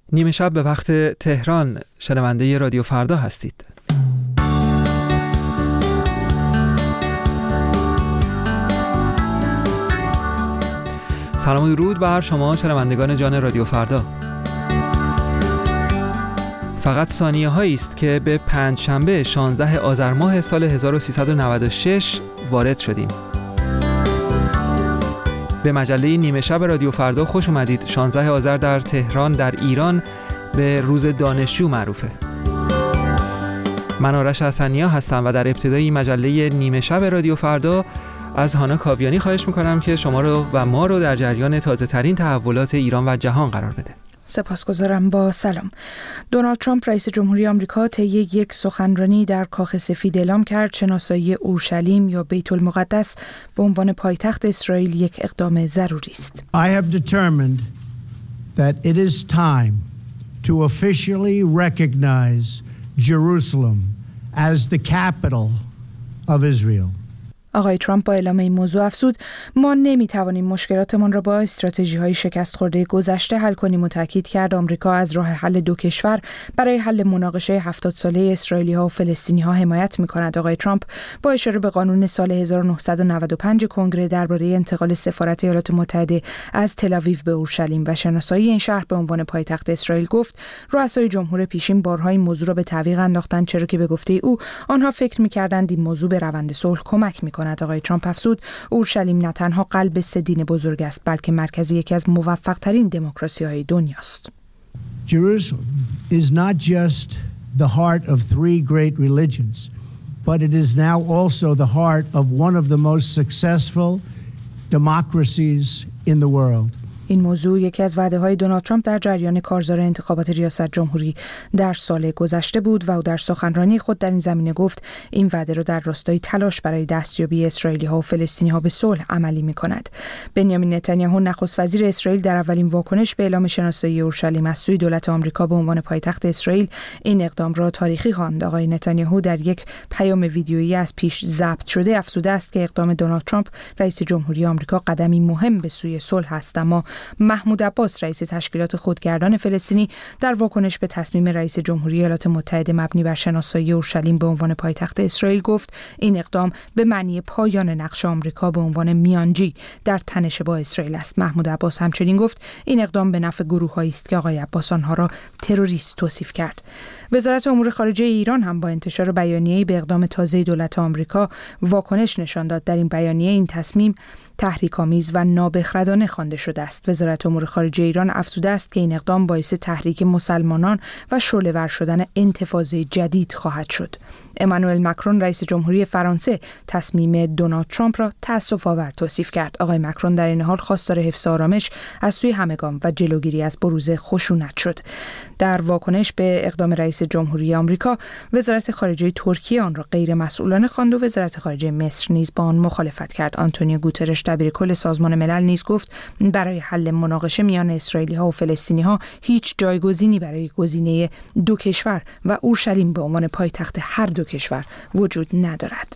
نیمه شب به وقت تهران شنونده رادیو فردا هستید. سلام و درود بر شما شنوندگان جان رادیو فردا. فقط ثانیه هایی است که به پنجشنبه 16 آذر ماه سال 1396 وارد شدیم. به مجله نیمه شب رادیو فردا خوش اومدید. 16 آذر در تهران در ایران به روز دانشجو معروفه. من آرش حسنیا هستم و در ابتدای مجله نیمه شب رادیو فردا از هانا کاویانی خواهش میکنم که شما رو و ما رو در جریان تازه ترین تحولات ایران و جهان قرار بده. سپاسگزارم. با سلام. دونالد ترامپ رئیس جمهوری آمریکا طی یک سخنرانی در کاخ سفید اعلام کرد شناسایی اورشلیم یا بیت المقدس به عنوان پایتخت اسرائیل یک اقدام ضروری است. I have determined that it is time to officially recognize Jerusalem as the capital of Israel. آقای ترامپ با اعلام این موضوع افزود ما نمیتوانیم مشکلاتمان را با استراتژی‌های شکست خورده گذشته حل کنیم و تاکید کرد آمریکا از راه حل دو کشور برای حل مناقشه 70 ساله اسرائیلی‌ها و فلسطینی‌ها حمایت می‌کند. آقای ترامپ با اشاره به قانون سال 1995 کنگره درباره انتقال سفارت ایالات متحده از تل‌آویو به اورشلیم و شناسایی این شهر به عنوان پایتخت اسرائیل گفت رؤسای جمهور پیشین بارها این موضوع را به تعویق انداختند، چرا که به گفته او آنها فکر می‌کردند این موضوع به روند صلح کمک می‌کند. آقای ترامپ افزود اورشلیم نه تنها قلب سه دین بزرگ است بلکه مرکز یکی از موفق‌ترین دموکراسی‌های دنیاست. Jerusalem is not just the heart of three great religions, but it is now also the heart of one of the most successful democracies in the world. این موضوع یکی از وعده‌های دونالد ترامپ در جریان کارزار انتخابات ریاست جمهوری در سال گذشته بود و او در سخنرانی خود در این زمینه گفت این وعده را در راستای تلاش برای دستیابی اسرائیلی‌ها و فلسطینی‌ها به صلح عملی می‌کند. بنیامین نتانیاهو نخست وزیر اسرائیل در اولین واکنش به اعلام شناسایی اورشلیم از سوی دولت آمریکا به عنوان پایتخت اسرائیل این اقدام را تاریخی خواند. آقای نتانیاهو در یک پیام ویدیویی از پیش ضبط شده افزوده است که اقدام دونالد ترامپ رئیس جمهوری آمریکا قدمی مهم به سوی صلح است، اما محمود عباس رئیس تشکیلات خودگردان فلسطینی در واکنش به تصمیم رئیس جمهوری ایالات متحده مبنی بر شناسایی اورشلیم به عنوان پایتخت اسرائیل گفت این اقدام به معنی پایان نقش آمریکا به عنوان میانجی در تنش با اسرائیل است. محمود عباس همچنین گفت این اقدام به نفع گروه‌هایی است که آقای عباس آنها را تروریست توصیف کرد. وزارت امور خارجه ایران هم با انتشار بیانیه‌ای به اقدام تازه دولت آمریکا واکنش نشان داد. در این بیانیه این تصمیم تحریک‌آمیز و نابخردانه خوانده شده است. وزارت امور خارجه ایران افزوده است که این اقدام باعث تحریک مسلمانان و شعله‌ور شدن انتفاضه جدید خواهد شد. امانوئل مکرون رئیس جمهوری فرانسه تصمیم دونالد ترامپ را تأسف‌آور توصیف کرد. آقای مکرون در این حال خواستار حفظ آرامش از سوی همگان و جلوگیری از بروز خشونت شد. در واکنش به اقدام رئیس جمهوری آمریکا، وزارت خارجه ترکیه آن را غیر مسئولانه خواند و وزارت خارجه مصر نیز با آن مخالفت کرد. آنتونیو گوترش دبیرکل سازمان ملل نیز گفت برای حل مناقشه میان اسرائیلی‌ها و فلسطینی‌ها هیچ جایگزینی برای گزینه دو کشور و اورشلیم به عنوان پایتخت هر دو کشور وجود ندارد.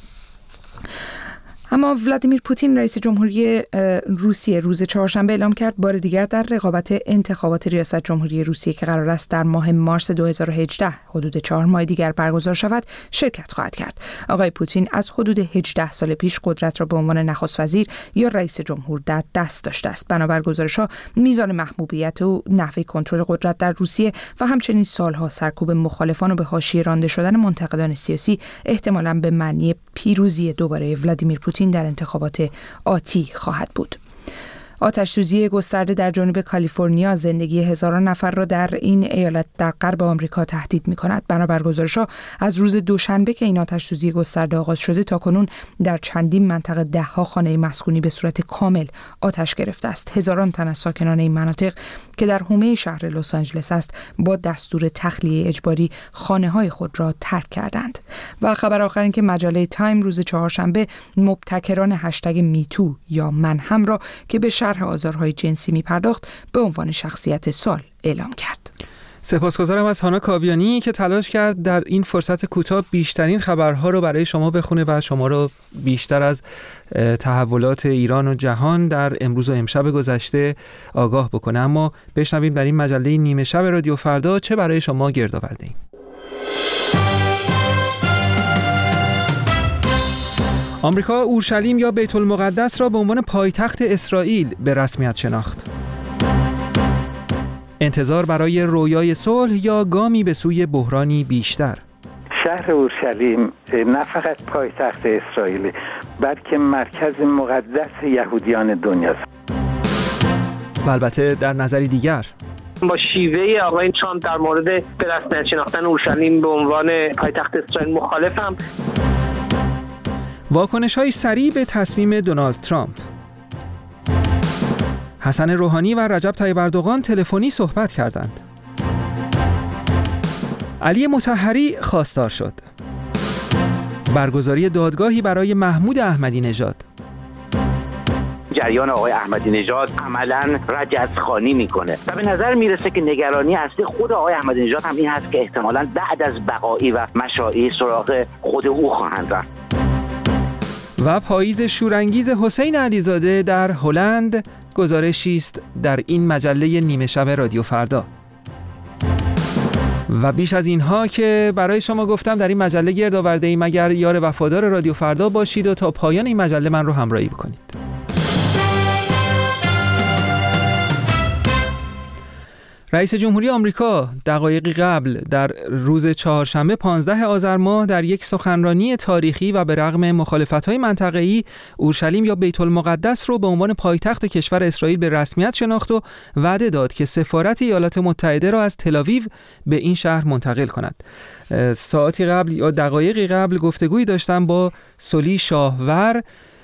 اما ولادیمیر پوتین رئیس جمهوری روسیه روز چهارشنبه اعلام کرد بار دیگر در رقابت انتخابات ریاست جمهوری روسیه که قرار است در ماه مارس 2018 حدود 4 ماه دیگر برگزار شود شرکت خواهد کرد. آقای پوتین از حدود 18 سال پیش قدرت را به عنوان نخست وزیر یا رئیس جمهور در دست داشته است. بنابر گزارش‌ها میزان محبوبیت و نحوه کنترل قدرت در روسیه و همچنین سالها سرکوب مخالفان و به حاشیه رانده شدن منتقدان سیاسی احتمالاً به معنی پیروزی دوباره ولادیمیر پوتین در انتخابات آتی خواهد بود. آتش‌سوزی گسترده در جنوب کالیفرنیا زندگی هزاران نفر را در این ایالت در غرب آمریکا تهدید می‌کند. بنابر گزارش‌ها از روز دوشنبه که این آتش‌سوزی گسترده آغاز شده تاکنون در چندین منطقه ده‌ها خانه مسکونی به صورت کامل آتش گرفته است. هزاران تن از ساکنان این مناطق که در حومه شهر لس آنجلس است با دستور تخلیه اجباری خانه‌های خود را ترک کردند. و خبر آخر این که مجله تایم روز چهارشنبه مبتکران هشتگ میتو یا من هم را که به شرح آزارهای جنسی می پرداخت به عنوان شخصیت سال اعلام کرد. سپاسگزارم از هانا کاویانی که تلاش کرد در این فرصت کوتاه بیشترین خبرها رو برای شما بخونه و شما رو بیشتر از تحولات ایران و جهان در امروز و امشب گذشته آگاه بکنه. اما بشنویم در این مجله نیمه شب رادیو فردا چه برای شما گرد آورده‌ایم. آمریکا اورشلیم یا بیت المقدس را به عنوان پایتخت اسرائیل به رسمیت شناخت. انتظار برای رویای صلح یا گامی به سوی بحرانی بیشتر؟ شهر اورشلیم نه فقط پایتخت اسرائیل بلکه مرکز مقدس یهودیان دنیاست. و البته در نظری دیگر با شیوه آقای ترامپ در مورد به رسمیت شناختن اورشلیم به عنوان پایتخت اسرائیل مخالفم. واکنش‌های سریع به تصمیم دونالد ترامپ. حسن روحانی و رجب طیب اردوغان تلفنی صحبت کردند. علی مطهری خواستار شد. برگزاری دادگاهی برای محمود احمدی نژاد. جریان آقای احمدی نژاد عملاً رجزخوانی میکنه و به نظر میرسه که نگرانی اصلی خود آقای احمدی نژاد هم این هست که احتمالاً بعد از بقایی و مشائی سراغ خود او خواهند رفت. و پاییز شورانگیز حسین علیزاده در هلند گزارشی است در این مجله نیمه شب رادیو فردا. و بیش از اینها که برای شما گفتم در این مجله گرد آورده ایم. اگر یار وفادار رادیو فردا باشید و تا پایان این مجله من رو همراهی بکنید. رئیس جمهوری آمریکا دقایقی قبل در روز چهارشنبه 15 آذر ماه در یک سخنرانی تاریخی و به رغم مخالفت‌های منطقه‌ای اورشلیم یا بیت المقدس رو به عنوان پایتخت کشور اسرائیل به رسمیت شناخت و وعده داد که سفارت ایالات متحده را از تل‌آویو به این شهر منتقل کند. ساعتی قبل یا دقایقی قبل گفتگویی داشتم با سلی شاهور،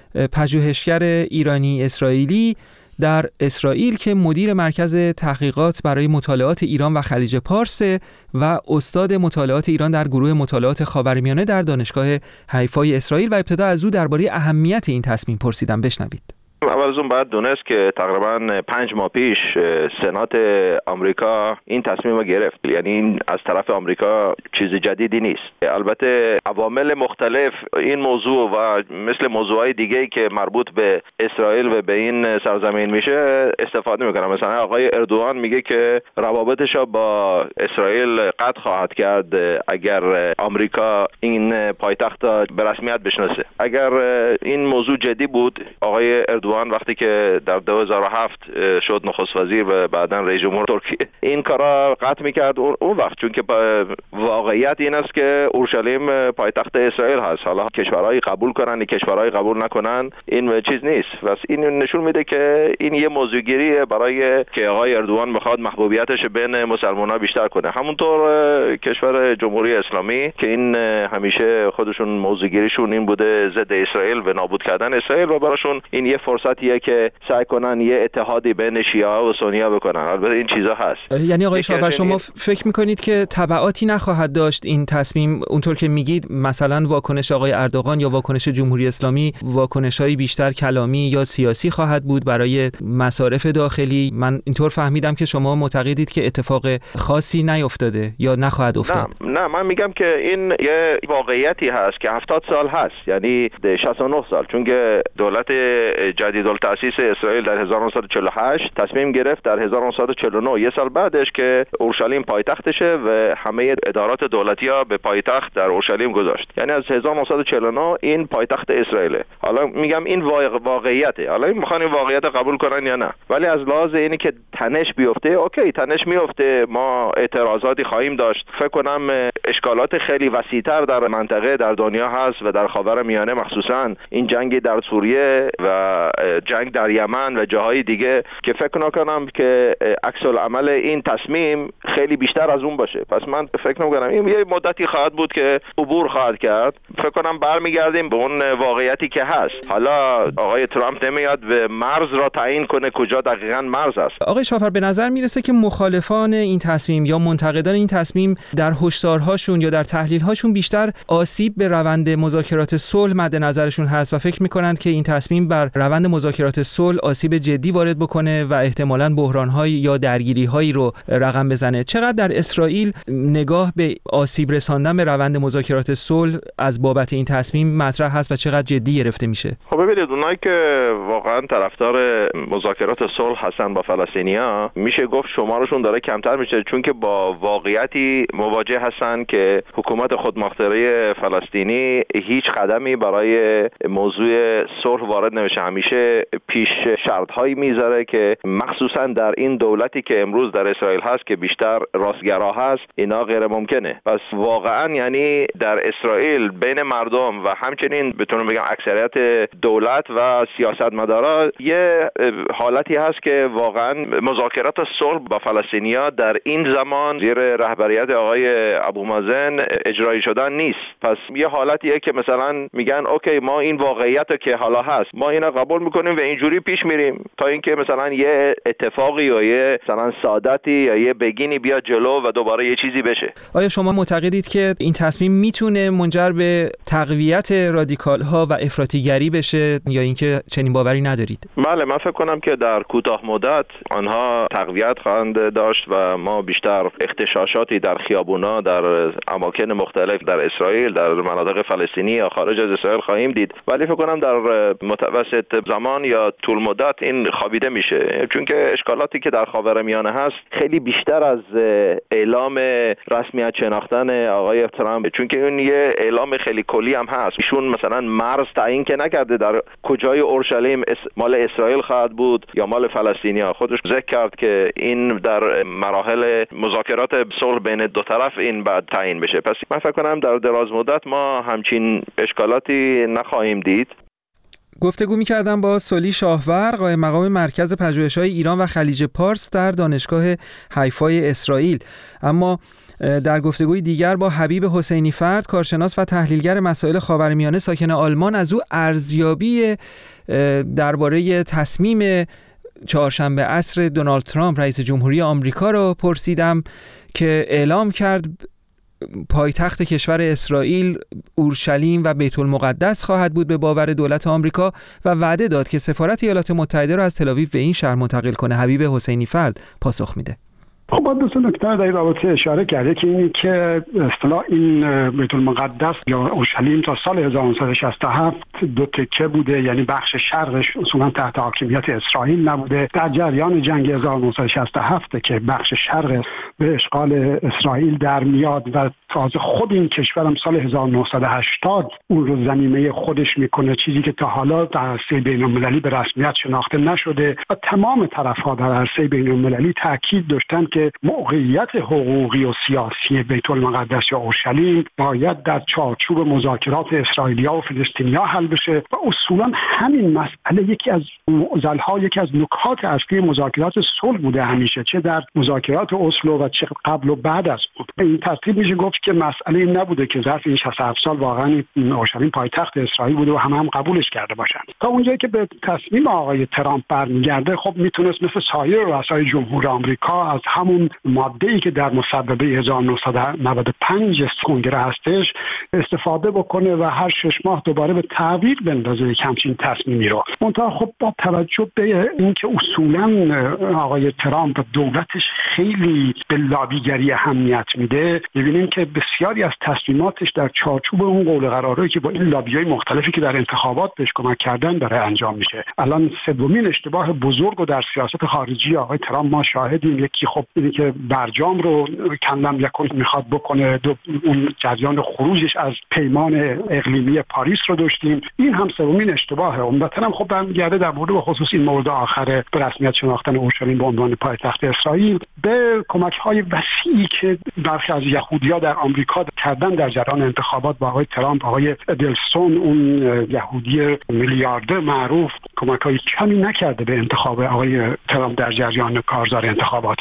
پژوهشگر ایرانی اسرائیلی در اسرائیل که مدیر مرکز تحقیقات برای مطالعات ایران و خلیج پارس و استاد مطالعات ایران در گروه مطالعات خاورمیانه در دانشگاه حیفای اسرائیل. و ابتدا از او درباره اهمیت این تصمیم پرسیدم. بشنوید. اول از اون باید دونست که تقریبا 5 ماه پیش سنات آمریکا این تصمیم رو گرفت. یعنی این از طرف آمریکا چیز جدیدی نیست. البته عوامل مختلف این موضوع و مثل موضوعات دیگه‌ای که مربوط به اسرائیل و به این سرزمین میشه استفاده میکنن. مثلا آقای اردوغان میگه که روابطش با اسرائیل قطع خواهد کرد اگر آمریکا این پایتخت به رسمیت بشناسه. اگر این موضوع جدی بود، آقای اردوغان وقتی که در 2007 شد نخست وزیر و بعداً رئیس جمهور ترکیه این کارا قطع میکرد اون وقت، چون که واقعیت این است که اورشلیم پایتخت اسرائیل هست. حالا کشورهای قبول کنن، کشورهای قبول نکنن، این چیز نیست. پس این نشون میده که این یه موضوعگیریه برای که آقای اردوغان میخواد محبوبیتش بین مسلمان‌ها بیشتر کنه. همونطور کشور جمهوری اسلامی که این همیشه خودشون موضوعگیریشون این بوده ضد اسرائیل و نابود کردن اسرائیل و براشون این یه فرصتیه که سعی کنن یه اتحادی بین شیعه و سنی بکنن. البته این چیزا هست. یعنی آقای شاور شما فکر میکنید که تبعاتی نخواهد داشت این تصمیم اونطور که میگید؟ مثلا واکنش آقای اردوغان یا واکنش جمهوری اسلامی واکنش‌های بیشتر کلامی یا سیاسی خواهد بود برای مصارف داخلی؟ من اینطور فهمیدم که شما معتقدید که اتفاق خاصی نیفتاده یا نخواهد افتاد. نه من میگم که این یه واقعیتی هست که 70 سال هست، یعنی 69 سال، چون که دولت جدیدالتأسیس اسرائیل در 1948 تصمیم گرفت در 1949 یه سال بعدش که اورشلیم پایتختشه و همه ادارات دولتی‌ها به پایتخت در اورشلیم گذاشت. یعنی از 1949 این پایتخت اسرائیله. حالا میگم این واقعیته. حالا میخوان این واقعیت قبول کنن یا نه، ولی از لحاظ اینی که تنش بیفته، اوکی تنش میفته، ما اعتراضاتی خواهیم داشت. فکر کنم اشکالات خیلی وسیع‌تر در منطقه در دنیا هست و در خاورمیانه مخصوصا این جنگ در سوریه و جنگ در یمن و جاهای دیگه که فکر نکنم که عکس العمل این تصمیم خیلی بیشتر از اون باشه. پس من فکر نمی‌کنم این یه مدتی خواهد بود که عبور خواهد کرد. فکر کنم برمیگردیم به اون واقعیتی که هست. حالا آقای ترامپ نمیاد به مرز را تعیین کنه کجا دقیقاً مرز است. آقای شافر به نظر میرسه که مخالفان این تصمیم یا منتقدان این تصمیم در هشدارهاشون یا در تحلیل‌هاشون بیشتر آسیب به روند مذاکرات صلح مد نظرشون هست و فکر می‌کنند که این تصمیم بر روند مذاکرات صلح آسیب جدی وارد بکنه و احتمالاً بحران‌های یا درگیری‌هایی رو رقم بزنه. چقدر در اسرائیل نگاه به آسیب رساندن به روند مذاکرات صلح از بابت این تصمیم مطرح هست و چقدر جدی گرفته میشه؟ خب ببینید، اونایی که واقعا طرفدار مذاکرات صلح هستن با فلسطینیا، میشه گفت شمارشون داره کمتر میشه، چون که با واقعیتی مواجه هستن که حکومت خودمختاری فلسطینی هیچ قدمی برای موضوع صلح وارد نمیشه. همیشه پیش شرط‌هایی میذاره که مخصوصا در این دولتی که امروز در اسرائیل هست که بیشتر راستگرا هست، اینا غیر ممکنه. پس واقعا یعنی در اسرائیل بین مردم و همچنین بتونم بگم اکثریت دولت و سیاستمدارا یه حالتی هست که واقعا مذاکرات صلح با فلسطینیا در این زمان زیر رهبریت آقای ابو مازن اجرایی شدن نیست. پس یه حالتیه که مثلا میگن اوکی، ما این واقعیت که حالا هست ما اینا قبول میکنیم و اینجوری پیش میریم تا اینکه مثلا یه اتفاقی یا یه مثلا سعادتی یا یه بگینی بیاد جلو و دوباره یه چیزی بشه. آیا شما معتقدید که این تصمیم میتونه منجر به تقویت رادیکال ها و افراطیگری بشه یا اینکه چنین باوری ندارید؟ بله، من فکر کنم که در کوتاه مدت آنها تقویت خواهند داشت و ما بیشتر اغتشاشاتی در خیابونا در اماکن مختلف در اسرائیل، در مناطق فلسطینی یا خارج از اسرائیل خواهیم دید. ولی فکر کنم در متوسط زمان یا طول مدت این خوابیده میشه، چون که اشکالاتی که در خاورمیانه هست خیلی بیشتر از اعلام رسمیت شناختن آقای ترامپ، چون که اون یه اعلام خیلی کلی هم هست. ایشون مثلا مرز تعیین که نکرده در کجای اورشلیم مال اسرائیل خواهد بود یا مال فلسطینیا. خودش ذکر کرد که این در مراحل مذاکرات صلح بین دو طرف این بعد تعیین بشه. پس من فکر کنم در دراز مدت ما همچین اشکالاتی نخواهیم دید. گفتگو می‌کردم با سلی شاهور، قائم مقام مرکز پژوهش‌های ایران و خلیج پارس در دانشگاه حیفای اسرائیل. اما در گفتگوی دیگر با حبیب حسینی فرد، کارشناس و تحلیلگر مسائل خاورمیانه ساکن آلمان، از او ارزیابی درباره تصمیم چهارشنبه عصر دونالد ترامپ رئیس جمهوری آمریکا را پرسیدم که اعلام کرد پایتخت کشور اسرائیل اورشلیم و بیت المقدس خواهد بود به باور دولت آمریکا و وعده داد که سفارت ایالات متحده را از تل‌آویو به این شهر منتقل کنه. حبیب حسینی فرد پاسخ میده. خب با دو تا نکته در این رابطه اشاره کرده که اینی که اصطلاح این بیت المقدس یا اورشلیم تا سال 1967 دو تکه بوده، یعنی بخش شرقش اصولا تحت حاکمیت اسرائیل نبوده. در جریان جنگ 1967 که بخش شرق به اشغال اسرائیل در میاد و تازه خود این کشورم سال 1980 اون رو ضمیمه خودش میکنه، چیزی که تا حالا در عرصه بین‌المللی به رسمیت شناخته نشده و تمام طرف‌ها در عرصه بین‌المللی تاکید داشتن که موقعیت حقوقی و سیاسی بیت المقدس یا اورشلیم باید در چارچوب مذاکرات اسرائیلیا و فلسطینیا حل بشه و اصولا همین مسئله یکی از معضل‌ها، یکی از نکات اصلی مذاکرات صلح بوده همیشه، چه در مذاکرات اسلو و چه قبل و بعد از اون. به این ترتیب میشه گفت که مسئله این نبوده که ظرف این 67 سال واقعا اورشلیم پایتخت اسرائیل بوده و هم قبولش کرده باشن. تا اونجایی که به تصمیم آقای ترامپ برمیگرده، خب میتونست مثل سایر رؤسای جمهور آمریکا از همون ماده‌ای که در مصوبه 1995 کنگره هستش استفاده بکنه و هر 6 ماه دوباره به تعویق بندازه یک همچین تصمیمی رو. منتها خب با توجه به اینکه اصولا آقای ترامپ دولتش خیلی به لابیگری اهمیت میده، می‌بینیم که بسیاری از تصمیماتش در چارچوب اون قول قرارهایی که با این لابی‌های مختلفی که در انتخابات بهش کمک کردن داره انجام میشه. الان سومین اشتباه بزرگ و در سیاست خارجی آقای ترامپ ما شاهدیم. یکی خب اینه که برجام رو کندم یکون میخواد بکنه، اون جریان خروجش از پیمان اقلیمی پاریس رو داشتیم. این هم سومین اشتباهه. عمدتاً هم خب برمیگرده در مورد به خصوص این مورد آخر به رسمیت شناختن اورشلیم به عنوان پایتخت اسرائیل به کمک‌های وسیعی که برخی از یهودی‌ها در آمریکا کردن در جریان انتخابات با آقای ترامپ. آقای ادلسون اون یهودی میلیاردر معروف کمک‌های کمی نکرده به انتخاب آقای ترامپ در جریان کارزار انتخاباتیش. در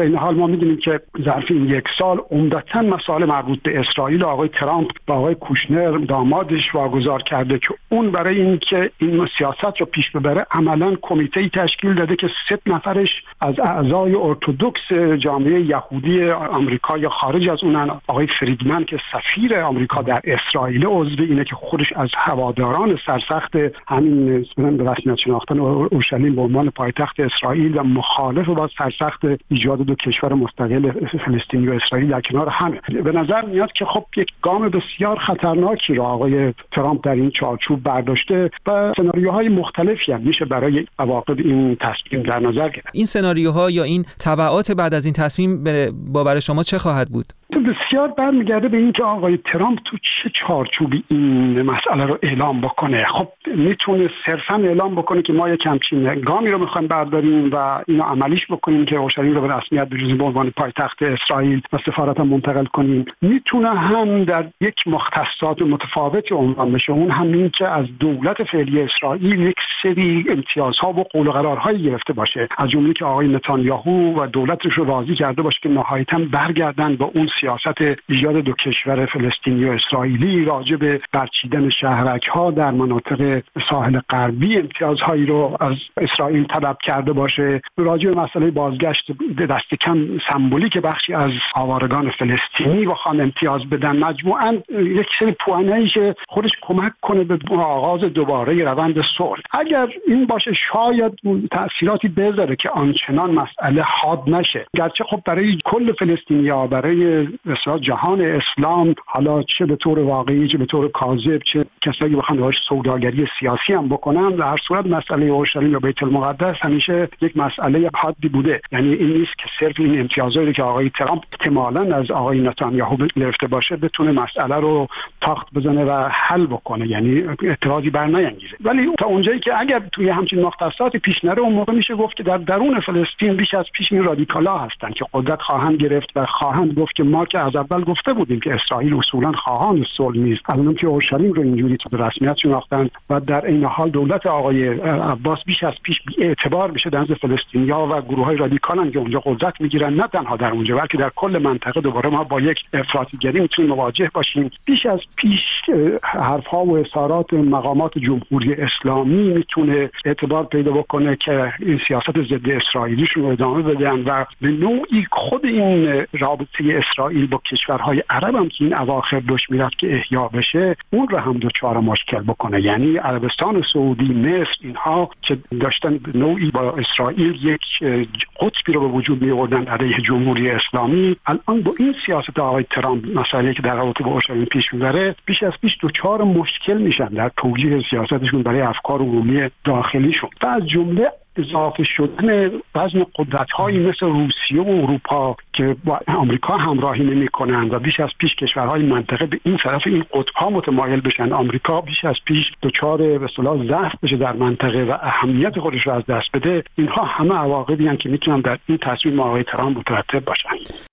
این حال ما می‌دونیم که ظرف این یک سال عمدتاً مسائل مربوط به اسرائیل آقای ترامپ با آقای کوشنر دامادش واگذار کرده که اون برای اینکه این سیاست رو پیش ببره عملاً کمیته‌ای تشکیل داده که 3 نفرش از اعضای ارتدوکس جامعه یهودی آمریکا یا خارج از اونن. آقای فریدمن که سفیر آمریکا در اسرائیل عضو اینه که خودش از هواداران سرسخت همین به رسمیت شناختن اورشلیم به عنوان پایتخت اسرائیل و مخالف با سرسخت ایجاد 2 کشور مستقل فلسطینی و اسرائیل در کنار همه. به نظر میاد که خب یک گام بسیار خطرناکی را آقای ترامپ در این چارچوب برداشته و سناریوهای مختلفی هم میشه برای عواقب این تصمیم در نظر گرفت. این سناریوها یا این تبعات بعد از این تصمیم به باور شما چه خواهد بود؟ بسیار برمیگرده به اینکه آقای ترامپ تو چه چارچوبی این مسئله رو اعلام بکنه. خب میتونه صرفا اعلام بکنه که ما یک همچین گامی رو میخوایم برداریم و اینو عملیش بکنیم که اورشلیم رو به رسمیت بجوزیم به عنوان پایتخت اسرائیل و سفارت هم منتقل کنیم. میتونه هم در یک مختصات متفاوتی عنوان بشه، اون هم این که از دولت فعلی اسرائیل یک سری امتیازها و قول و قرارهایی گرفته باشه، از جمله که آقای نتانیاهو و دولتش رو راضی کرده باشه که نهایتاً برگردن به اون سیاست ایجاد 2 کشور فلسطینی و اسرائیلی، راجع به برچیدن شهرک‌ها در مناطق ساحل غربی امتیازهایی رو از اسرائیل طلب کرده باشه، راجع به مسئله بازگشت دست کم سمبولیک بخشی از آوارگان فلسطینی و خان امتیاز بدن. مجموعاً یک سری پوانه‌ای که خودش کمک کنه به آغاز دوباره روند صلح. اگر این باشه شاید تأثیراتی بذاره که آنچنان مسئله حاد نشه، گرچه خب برای کل فلسطینی‌ها، برای مثلا جهان اسلام، حالا چه به طور واقعی چه به طور کاذب، چه کسایی که بخوان باهاش سوداگری سیاسی هم بکنن، در هر صورت مسئله اورشلیم یا بیت المقدس همیشه یک مسئله حادی بوده. یعنی این نیست که صرف این امتیازاتی که آقای ترامپ احتمالاً از آقای نتانیاهو گرفته باشه بتونه مسئله رو تاخت بزنه و حل بکنه، یعنی اعتراضی بر نیانگیزه. ولی تا اونجایی که اگر توی همچین مختصاتی پیش نره، اون موقع میشه گفت که در درون فلسطین بیش از پیش این رادیکال‌ها هستن که قدرت خواهند گرفت و خواهند گفت که ما که از اول گفته بودیم که اسرائیل اصولا خواهان صلح نیست، الان که اورشلیم رو اینجوری به رسمیت شناختن و در این حال دولت آقای عباس بیش از پیش بی‌اعتبار میشه در نزد فلسطینی‌ها و گروه‌های رادیکالن که اونجا قدرت میگیرن، نه تنها در اونجا بلکه در کل منطقه دوباره ما با یک افراطیگری میتونیم مواجه باشیم. بیش از پیش حرف‌ها و اظهارات مقامات جمهوری اسلامی میتونه اعتبار پیدا بکنه که این سیاست ضد اسرائیلیشون رو ادامه بدن و به نوعی خود این رابطه اسرائیل با کشورهای عرب هم که این اواخر داشت میرفت که احیا بشه، اون رو هم دچار مشکل بکنه. یعنی عربستان سعودی، مصر، اینها که داشتن به نوعی با اسرائیل یک قطبی رو به وجود می آوردن علیه جمهوری اسلامی، الان با این سیاست آقای ترامپ، مسئله که در رابطه با اورشلیم پیش میبره، بیش از پیش دچار مشکل میشن در توجیه سیاستشون برای افکار عمومی داخلیشون و از جمله اضافه شدن وزن قدرت‌هایی مثل روسیه و اروپا که با آمریکا همراهی نمی‌کنند و بیش از پیش کشورهای منطقه به این طرف این قطب‌ها متمایل بشن. آمریکا بیش از پیش دچار به اصطلاح ضعف بشه در منطقه و اهمیت خودش رو از دست بده. اینها همه عواقبی هستند که میتونن در این تصمیم آقای ترامپ مترتب باشن.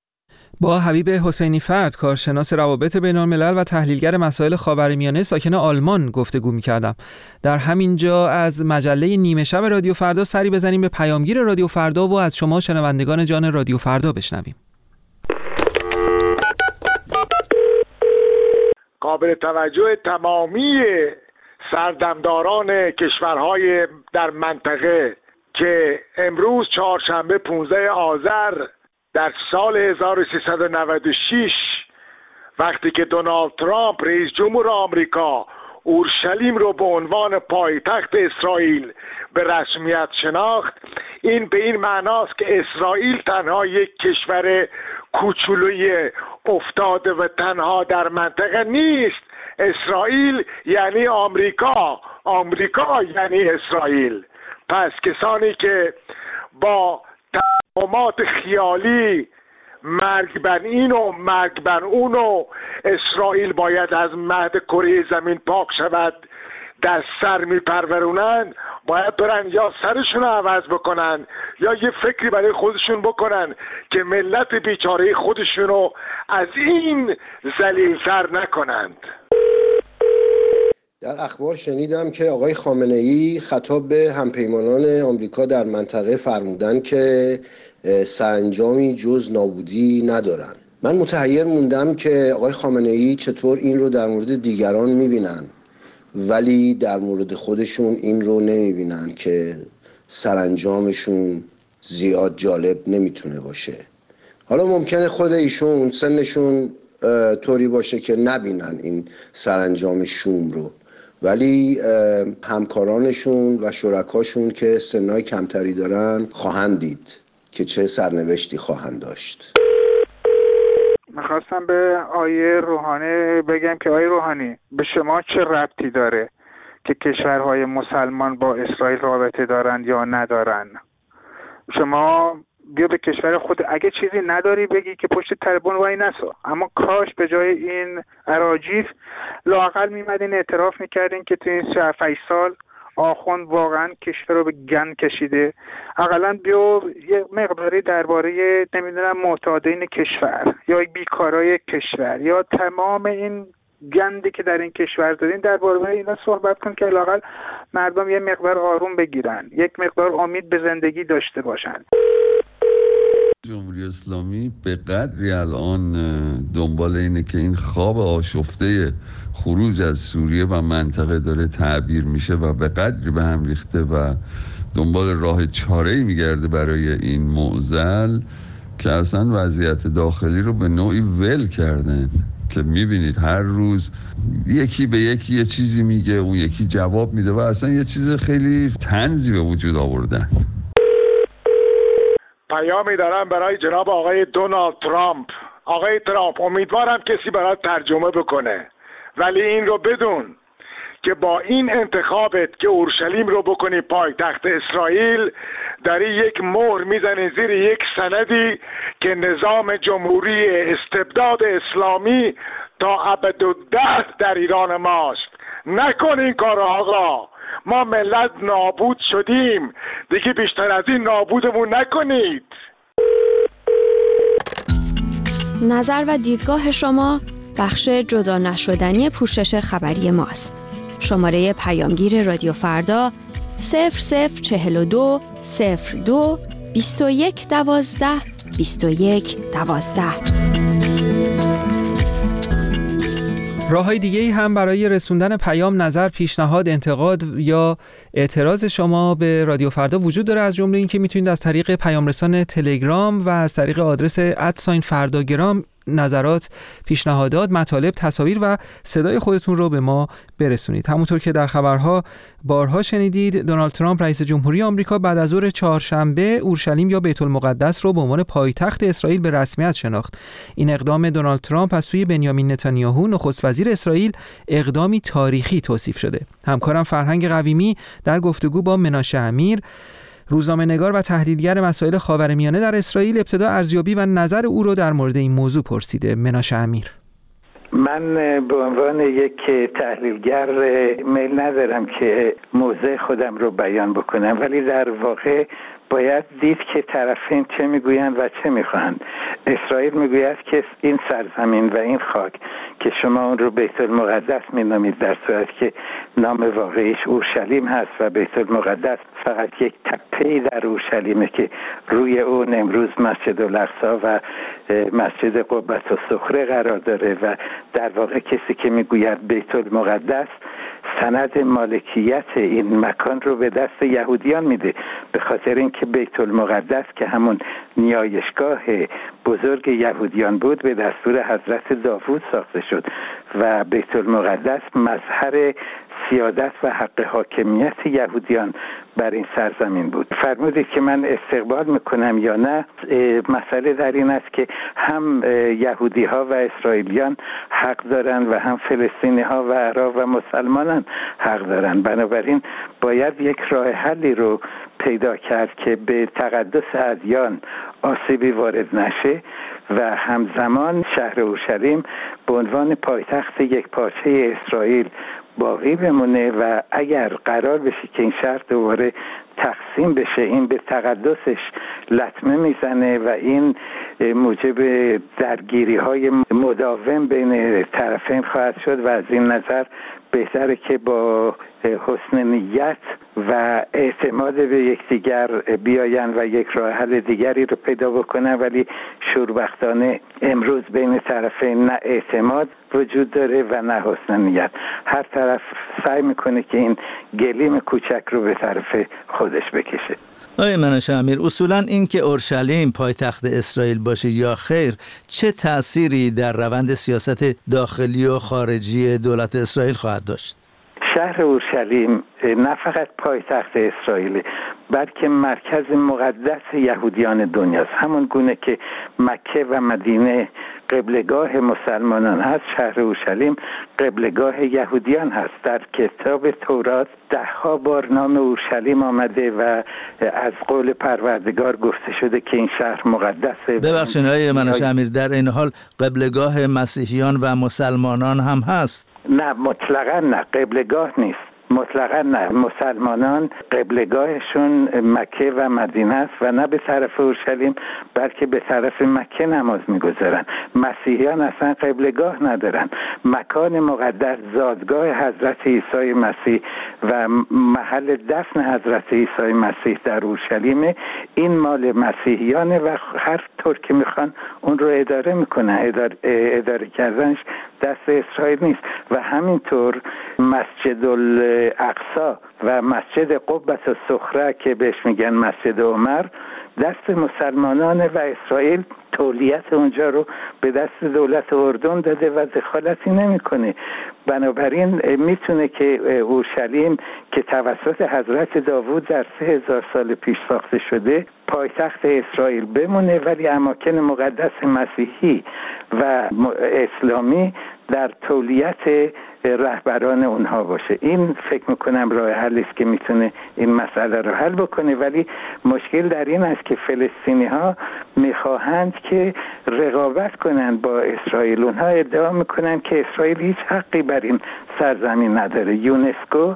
با حبیب حسینی فرد، کارشناس روابط بین‌الملل و تحلیلگر مسائل خاورمیانه ساکن آلمان گفتگو می‌کردم. در همین جا از مجله نیمه شب رادیو فردا سری بزنیم به پیامگیر رادیو فردا و از شما شنوندگان جان رادیو فردا بشنویم. قابل توجه تمامی سردمداران کشورهای در منطقه که امروز چهارشنبه 15 آذر در سال 1396 وقتی که دونالد ترامپ رئیس جمهور آمریکا اورشلیم رو به عنوان پایتخت اسرائیل به رسمیت شناخت، این به این معناست که اسرائیل تنها یک کشور کوچولوی افتاده و تنها در منطقه نیست. اسرائیل یعنی آمریکا، آمریکا یعنی اسرائیل. پس کسانی که با توهمات خیالی مرگ بر این و مرگ بر اون و اسرائیل باید از مهد کره زمین پاک شود در سر میپرورونن، باید برن یا سرشون رو عوض بکنن یا یه فکری برای خودشون بکنن که ملت بیچاره خودشون رو از این ذلیل‌تر نکنند. در اخبار شنیدم که آقای خامنه‌ای خطاب به همپیمانان آمریکا در منطقه فرمودن که سرانجامی جز نابودی ندارن. من متحیر موندم که آقای خامنه‌ای چطور این رو در مورد دیگران می‌بینن ولی در مورد خودشون این رو نمی‌بینن که سرانجامشون زیاد جالب نمیتونه باشه. حالا ممکنه خود ایشون سنشون طوری باشه که نبینن این سرانجام شوم رو، ولی همکارانشون و شرکاشون که سنای کمتری دارن خواهند دید که چه سرنوشتی خواهند داشت. میخواستم به آیه روحانی بگم که آیه روحانی به شما چه ربطی داره که کشورهای مسلمان با اسرائیل رابطه دارن یا ندارن؟ شما بیا به کشور خود، اگه چیزی نداری بگی که پشت تربون وای نسا، اما کاش به جای این اراجیف لااقل میمدین اعتراف میکردین که تو این 7 سال آخوند واقعا کشور رو به گند کشیده. اقلا بیا یه مقداری درباره نمیدونم معتادین کشور یا بیکارای کشور یا تمام این گندی که در این کشور دارین درباره اینا صحبت کن که لااقل مردم یه مقدار آروم بگیرن، یک مقدار امید به زندگی داشته باشن. جمهوری اسلامی به قدری الان دنبال اینه که این خواب آشفته خروج از سوریه و منطقه داره تعبیر میشه و به قدری به هم ریخته و دنبال راه چاره‌ای میگرده برای این معضل که اصلا وضعیت داخلی رو به نوعی ول کردن که میبینید هر روز یکی به یکی یه چیزی میگه، اون یکی جواب میده و اصلا یه چیز خیلی طنزی به وجود آوردن. پیامی دارم برای جناب آقای دونالد ترامپ. آقای ترامپ، امیدوارم کسی برات ترجمه بکنه، ولی این رو بدون که با این انتخابت که اورشلیم رو بکنی پایتخت اسرائیل داری یک مهر میزنی زیر یک سندی که نظام جمهوری استبداد اسلامی تا ابدالدهر در ایران ماست. نکن این کار آقا، ما ملت نابود شدیم دیگه، بیشتر از این نابودمون نکنید. نظر و دیدگاه شما بخش جدا نشدنی پوشش خبری ماست. شماره پیامگیر رادیو فردا 0042 02 21 12 21 12. راه‌های دیگه‌ای هم برای رسوندن پیام، نظر، پیشنهاد، انتقاد یا اعتراض شما به رادیو فردا وجود داره، از جمله این که میتونید از طریق پیام رسان تلگرام و از طریق آدرس @فرداگرام نظرات، پیشنهادات، مطالب، تصاویر و صدای خودتون رو به ما برسونید. همونطور که در خبرها بارها شنیدید، دونالد ترامپ رئیس جمهوری آمریکا بعد از ظهر چهارشنبه اورشلیم یا بیت المقدس رو به عنوان پایتخت اسرائیل به رسمیت شناخت. این اقدام دونالد ترامپ از سوی بنیامین نتانیاهو نخست وزیر اسرائیل اقدامی تاریخی توصیف شده. همکارم فرهنگ قویمی در گفتگو با مناشه امیر، روزنامه‌نگار و تحلیلگر مسائل خاورمیانه در اسرائیل، ابتدا ارزیابی و نظر او رو در مورد این موضوع پرسیده. مناشه امیر: من به عنوان یک تحلیلگر میل ندارم که موضع خودم رو بیان بکنم، ولی در واقع باید دید که طرفین چه میگویند و چه میخواهند. اسرائیل میگوید که این سرزمین و این خاک که شما اون رو بیت المقدس مینامید، در صورت که نام واقعیش اورشلیم هست و بیت المقدس فقط یک تپه‌ای در اورشلیمه که روی اون امروز مسجد الاقصی و مسجد قبة الصخره قرار داره و در واقع کسی که میگوید بیت المقدس سند مالکیت این مکان رو به دست یهودیان میده، به خاطر اینکه بیت المقدس که همون نیایشگاه بزرگ یهودیان بود به دستور حضرت داوود ساخته شد و بیت المقدس مظهر سیادت و حق حاکمیت یهودیان بر این سرزمین بود. فرمودید که من استقبال میکنم یا نه، مسئله در این است که هم یهودی ها و اسرائیلیان حق دارن و هم فلسطینی ها و عرب و مسلمانان حق دارن. بنابراین باید یک راه حلی رو پیدا کرد که به تقدس ادیان آسیبی وارد نشه و همزمان شهر اورشلیم به عنوان پایتخت یک پارچه اسرائیل باقی بمونه و اگر قرار بشه که این شهر دوباره تقسیم بشه این به تقدسش لطمه میزنه و این موجب درگیری‌های مداوم بین طرفین خواهد شد و از این نظر بهتره که با حسن نیت و اعتماد به یکدیگر بیاین و یک راه حل دیگری رو پیدا بکنن، ولی شوربختانه امروز بین طرفین نه اعتماد وجود داره و نه حسن نیت. هر طرف سعی میکنه که این گلیم کوچک رو به طرف خودش بکشه. آقای مناشه امیر، اصولا این که اورشلیم پایتخت اسرائیل باشه یا خیر چه تأثیری در روند سیاست داخلی و خارجی دولت اسرائیل خواهد داشت؟ شهر اورشلیم نه فقط پایتخت اسرائیل بلکه مرکز مقدس یهودیان دنیاست. همون گونه که مکه و مدینه قبلگاه مسلمانان هست، شهر اورشلیم قبلگاه یهودیان هست. در کتاب تورات 10 بار نام اورشلیم آمده و از قول پروردگار گفته شده که این شهر مقدسه. ببخشید آقای مناشه امیر، در این حال قبلگاه مسیحیان و مسلمانان هم هست؟ نه، مطلقاً نه، قبلگاه نیست. مطلقاً نه، مسلمانان قبلگاهشون مکه و مدینه است و نه به طرف اورشلیم بلکه به طرف مکه نماز میگذارن. مسیحیان اصلا قبلگاه ندارن. مکان مقدس زادگاه حضرت عیسی مسیح و محل دفن حضرت عیسی مسیح در اورشلیم، این مال مسیحیانه و هر طور که میخوان اون رو اداره میکنن. اداره کردنش دست اسرائیل نیست. و همینطور مسجد الاقصی و مسجد قبة الصخره که بهش میگن مسجد عمر دست مسلمانانه و اسرائیل تولیت اونجا رو به دست دولت اردن داده و دخالتی نمیکنه. بنابراین میتونه که اورشلیم که توسط حضرت داوود در 3000 سال پیش ساخته شده پایتخت اسرائیل بمونه، ولی اماکن مقدس مسیحی و اسلامی در تولیت رهبران اونها باشه. این فکر میکنم راه حلی است که میتونه این مسئله رو حل بکنه، ولی مشکل در این است که فلسطینی ها میخواهند که رقابت کنند با اسرائیل. اونها ادعا میکنن که اسرائیل هیچ حقی بر این سرزمین نداره. یونسکو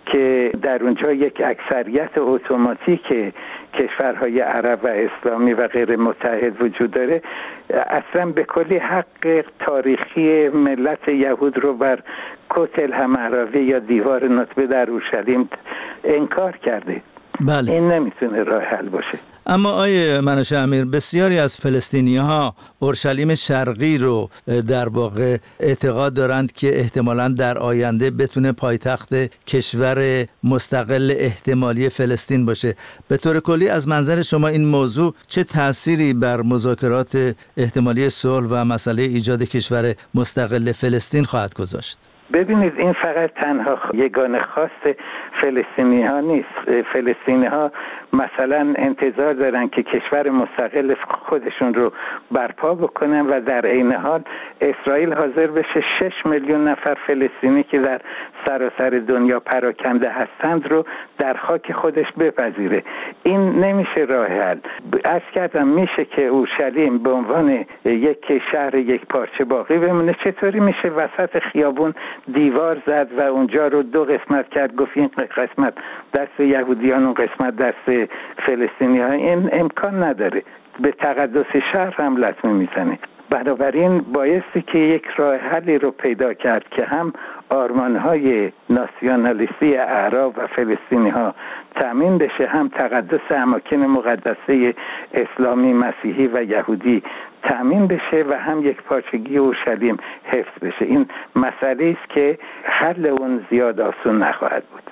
که در اونجا یک اکثریت اتوماتیک کشورهای عرب و اسلامی و غیر متحد وجود داره، اصلا به کلی حق تاریخی ملت یهود رو بر کتل همعراوی یا دیوار نطبه در اورشلیم انکار کرده. بله. این نمیتونه راه حل باشه. اما آیه مناشه امیر، بسیاری از فلسطینی‌ها اورشلیم شرقی رو در واقع اعتقاد دارند که احتمالاً در آینده بتونه پایتخت کشور مستقل احتمالی فلسطین باشه. به طور کلی از منظر شما این موضوع چه تأثیری بر مذاکرات احتمالی صلح و مسئله ایجاد کشور مستقل فلسطین خواهد گذاشت؟ ببینید، این فقط تنها یگانه خواست فلسطینی ها نیست. فلسطینی ها مثلا انتظار دارن که کشور مستقل خودشون رو برپا بکنن و در عین حال اسرائیل حاضر بشه 6 میلیون نفر فلسطینی که در سراسر دنیا پراکنده هستند رو در خاک خودش بپذیره. این نمیشه راه حل. عرض کردم میشه که اورشلیم به عنوان یک شهر یک پارچه باقی بمونه. چطوری میشه وسط خیابون دیوار زد و اونجا رو 2 قسمت کرد، گفت این قسمت دست یهودیان و قسمت دست فلسطینی ها؟ این امکان نداره. به تقدس شهر هم لطمه میزنه. بنابراین بایستی که یک راه حلی رو پیدا کرد که هم آرمان‌های ناسیونالیستی اعراب و فلسطینی ها تامین بشه، هم تقدس اماکن مقدسه اسلامی، مسیحی و یهودی تامین بشه و هم یک پارچگی اورشلیم حفظ بشه. این مسئله است که حل اون زیاد آسون نخواهد بود.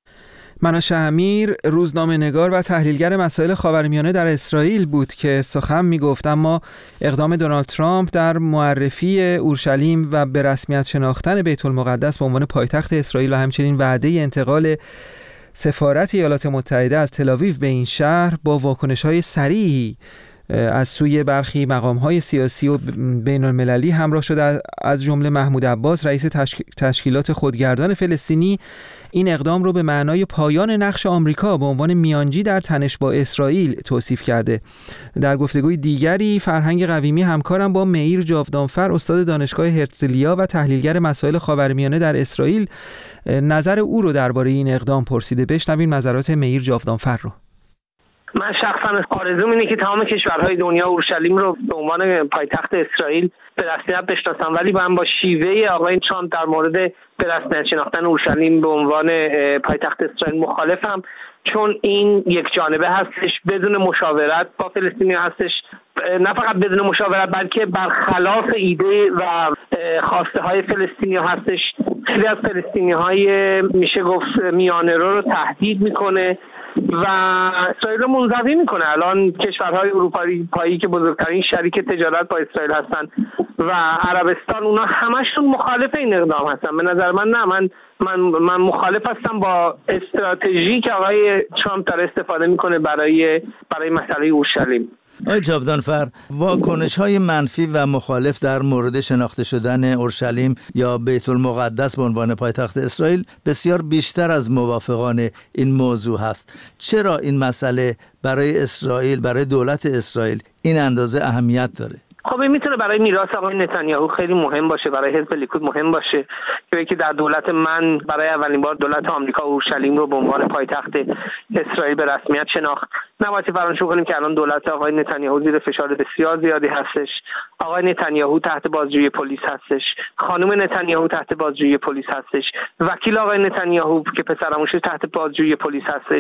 مناشه امیر روزنامه‌نگار و تحلیلگر مسائل خاورمیانه در اسرائیل بود که سخن می‌گفت، اما اقدام دونالد ترامپ در معرفی اورشلیم و به رسمیت شناختن بیت المقدس به عنوان پایتخت اسرائیل و همچنین وعده انتقال سفارت ایالات متحده از تل آویو به این شهر با واکنش‌های صریحی از سوی برخی مقام‌های سیاسی و بین‌المللی همراه شده، از جمله محمود عباس رئیس تشکیلات خودگردان فلسطینی، این اقدام رو به معنای پایان نقش آمریکا به عنوان میانجی در تنش با اسرائیل توصیف کرده. در گفتگوی دیگری فرهنگ قویمی همکارم با مییر جاودانفر استاد دانشگاه هرتزلیا و تحلیلگر مسائل خاورمیانه در اسرائیل نظر او رو درباره این اقدام پرسیده. بشنویم نظرات مییر جاودانفر رو. من شخصا آرزوم اینه که تمام کشورهای دنیا اورشلیم رو به عنوان پایتخت اسرائیل به رسمیت بشناسن، ولی من با شیوه آقای ترامپ در مورد به رسمیت شناختن اورشلیم به عنوان پایتخت اسرائیل مخالفم، چون این یک جانبه هستش، بدون مشاورت با فلسطینی هستش، نه فقط بدون مشاورت بلکه برخلاف ایده و خواسته های فلسطینی هستش. خیلی از فلسطینی های میشه گفت میانه رو تهدید میکنه و اسرائیل رو منزوی میکنه. الان کشورهای اروپایی که بزرگترین شریک تجارت با اسرائیل هستن و عربستان، اونا همشون مخالف این اقدام هستن. به نظر من نه، من مخالف هستم با استراتژی که آقای ترامپ داره استفاده میکنه برای مسئله اورشلیم. آقای جاودانفر، واکنش‌های منفی و مخالف در مورد شناخته شدن اورشلیم یا بیت المقدس به عنوان پایتخت اسرائیل بسیار بیشتر از موافقان این موضوع هست. چرا این مسئله برای اسرائیل، برای دولت اسرائیل این اندازه اهمیت داره؟ خب این میتونه برای میراث آقای نتانیاهو خیلی مهم باشه، برای حزب لیکود مهم باشه که در دولت من برای اولین بار دولت آمریکا اورشلیم رو به عنوان پایتخت اسرائیل به رسمیت شناخت. نباید فراموش کنیم که الان دولت آقای نتانیاهو زیر فشار بسیار زیادی هستش. آقای نتانیاهو تحت بازجویی پلیس هستش، خانم نتانیاهو تحت بازجویی پلیس هستش، وکیل آقای نتانیاهو که پسرعموش تحت بازجویی پلیس هستش،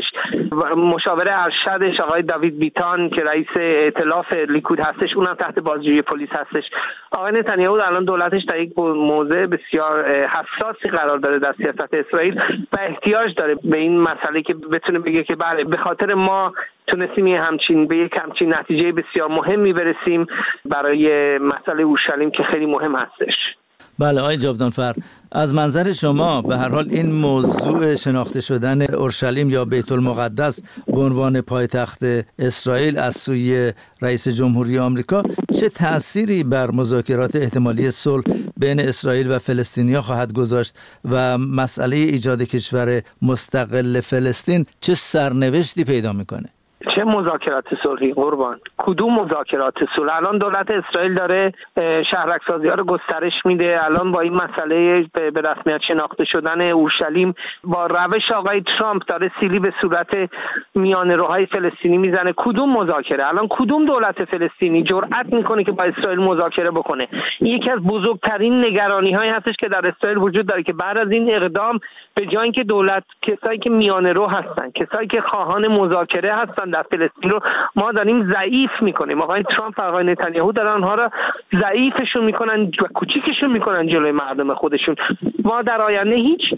مشاور ارشدش آقای داوید بیتان که رئیس ائتلاف لیکود هستش، اونم تحت بازجویی پلیس هستش. آقای نتانیاهو الان دولتش در یک موضع بسیار حساسی قرار داره در سیاست اسرائیل و احتیاج داره به این مسئله که بتونه بگه که بله به خاطر ما تونستیم به یک همچین نتیجه بسیار مهمی برسیم برای مسئله اورشلیم که خیلی مهم هستش. بله آقای جاودانفر، از منظر شما به هر حال این موضوع شناخته شدن اورشلیم یا بیت المقدس به عنوان پایتخت اسرائیل از سوی رئیس جمهوری آمریکا چه تأثیری بر مذاکرات احتمالی صلح بین اسرائیل و فلسطینیا خواهد گذاشت و مسئله ایجاد کشور مستقل فلسطین چه سرنوشتی پیدا میکنه؟ چه مذاکرات صلحی قربان؟ کدوم مذاکرات صلح؟ الان دولت اسرائیل داره شهرک‌سازی‌ها رو گسترش میده. الان با این مسئله به رسمیت شناخته شدن اورشلیم با روش آقای ترامپ داره سیلی به صورت میانه‌روهای فلسطینی میزنه. کدوم مذاکره؟ الان کدوم دولت فلسطینی جرأت میکنه که با اسرائیل مذاکره بکنه؟ این یکی از بزرگترین نگرانی‌هایی هستش که در اسرائیل وجود داره که بعد از این اقدام به جای اینکه دولت کسایی که میانه‌رو هستن، کسایی که خواهان مذاکره هستن در فلسطین رو ما داریم ضعیف میکنیم. آقای ترامپ و آقای نتانیاهو دارن آنها را ضعیفشون میکنن و کوچیکشون میکنن جلوی مردم خودشون. ما در آینده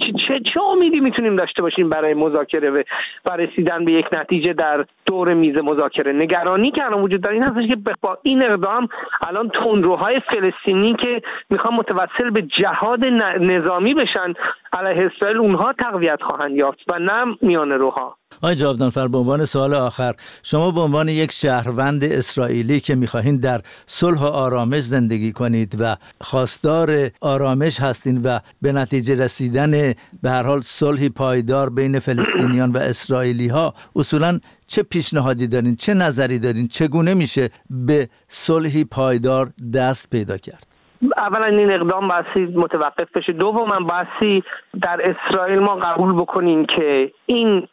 چه امیدی میتونیم داشته باشیم برای مذاکره و رسیدن به یک نتیجه در دور میز مذاکره؟ نگرانی که الان وجود داره این هستش که با این اقدام الان تندروهای فلسطینی که میخوان متوسل به جهاد نظامی بشن علیه اسرائیل، اونها تقویت خواهند یافت و نه میانه‌روها. آقای جاودانفر، به عنوان سوال آخر، شما به عنوان یک شهروند اسرائیلی که می‌خواهید در صلح و آرامش زندگی کنید و خواستار آرامش هستین و به نتیجه رسیدن به هر حال صلحی پایدار بین فلسطینیان و اسرائیلی‌ها، اصولاً چه پیشنهادی دارین، چه نظری دارین، چگونه میشه به صلحی پایدار دست پیدا کرد؟ اولا این اقدام بحثی متوقف بشه. دوما بحثی در اسرائیل ما قبول بکنیم که این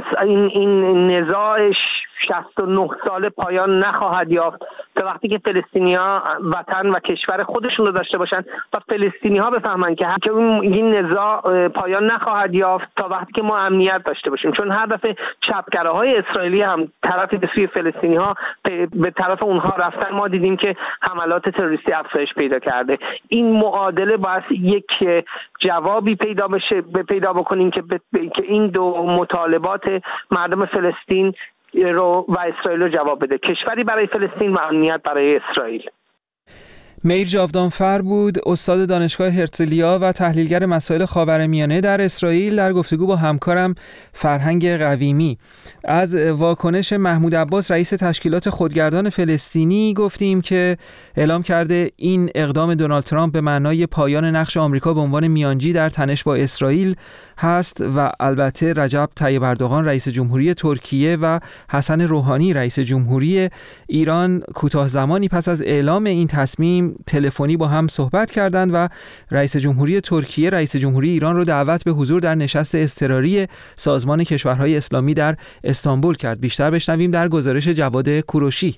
نزاع 69 سال پایان نخواهد یافت تا وقتی که فلسطینی‌ها وطن و کشور خودشون رو داشته باشن و فلسطینی‌ها بفهمن که این نزاع پایان نخواهد یافت تا وقتی که ما امنیت داشته باشیم. چون هر دفعه چپگراهای اسرائیلی هم طرفی به سوی فلسطینی‌ها به طرف اونها رفتن، ما دیدیم که حملات تروریستی افزایش پیدا کرده. این معادله باعث یک جوابی پیدا بکنیم که این دو مطالبات مردم فلسطین رو و اسرائیل رو جواب بده، کشوری برای فلسطین و امنیت برای اسرائیل. میر جاودانفر بود، استاد دانشگاه هرتزلیا و تحلیلگر مسائل خاورمیانه در اسرائیل، در گفتگو با همکارم فرهنگ قویمی. از واکنش محمود عباس رئیس تشکیلات خودگردان فلسطینی گفتیم که اعلام کرده این اقدام دونالد ترامپ به معنای پایان نقش آمریکا به عنوان میانجی در تنش با اسرائیل هست و البته رجب طیب اردوغان رئیس جمهوری ترکیه و حسن روحانی رئیس جمهوری ایران کوتاه زمانی پس از اعلام این تصمیم تلفنی با هم صحبت کردند و رئیس جمهوری ترکیه رئیس جمهوری ایران رو دعوت به حضور در نشست اضطراری سازمان کشورهای اسلامی در استانبول کرد. بیشتر بشنویم در گزارش جواد کوروشی.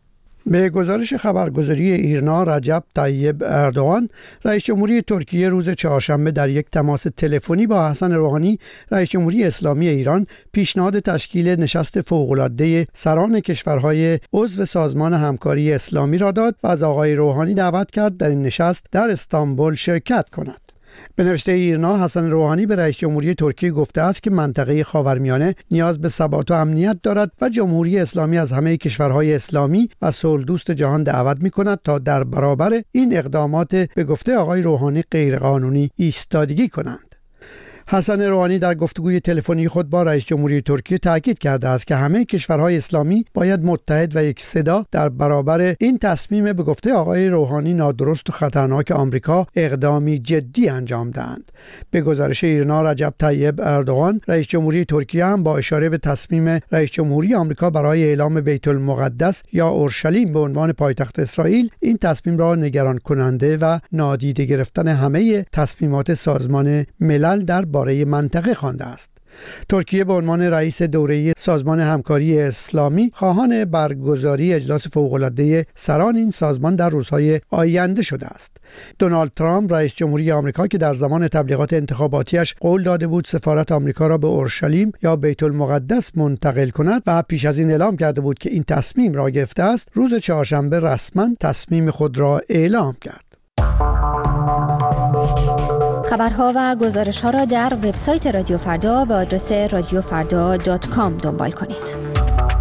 به گزارش خبرگزاری ایرنا، رجب طیب اردوغان رئیس جمهوری ترکیه روز چهارشنبه در یک تماس تلفنی با حسن روحانی رئیس جمهوری اسلامی ایران پیشنهاد تشکیل نشست فوق‌العاده سران کشورهای عضو سازمان همکاری اسلامی را داد و از آقای روحانی دعوت کرد در این نشست در استانبول شرکت کند. به نوشته ایرنا، حسن روحانی به رئیس جمهوری ترکیه گفته است که منطقه خاورمیانه نیاز به ثبات و امنیت دارد و جمهوری اسلامی از همه کشورهای اسلامی و صلح دوست جهان دعوت می‌کند تا در برابر این اقدامات به گفته آقای روحانی غیرقانونی ایستادگی کنند. حسن روحانی در گفتگوی تلفنی خود با رئیس جمهوری ترکیه تاکید کرده است که همه کشورهای اسلامی باید متحد و یک صدا در برابر این تصمیم به گفته آقای روحانی نادرست و خطرناک آمریکا اقدامی جدی انجام دهند. به گزارش ایرنا، رجب طیب اردوغان رئیس جمهوری ترکیه هم با اشاره به تصمیم رئیس جمهوری آمریکا برای اعلام بیت المقدس یا اورشلیم به عنوان پایتخت اسرائیل این تصمیم را نگران کننده و نادیده گرفتن همه تصمیمات سازمان ملل در باره منطقه خوانده است. ترکیه به عنوان رئیس دوره سازمان همکاری اسلامی خواهان برگزاری اجلاس فوق‌العاده سران این سازمان در روزهای آینده شده است. دونالد ترامپ رئیس جمهوری آمریکا که در زمان تبلیغات انتخاباتیش قول داده بود سفارت آمریکا را به اورشلیم یا بیت المقدس منتقل کند و پیش از این اعلام کرده بود که این تصمیم را گرفته است، روز چهارشنبه رسما تصمیم خود را اعلام کرد. خبرها و گزارش‌ها را در وبسایت رادیو فردا به آدرس radiofrda.com دنبال کنید.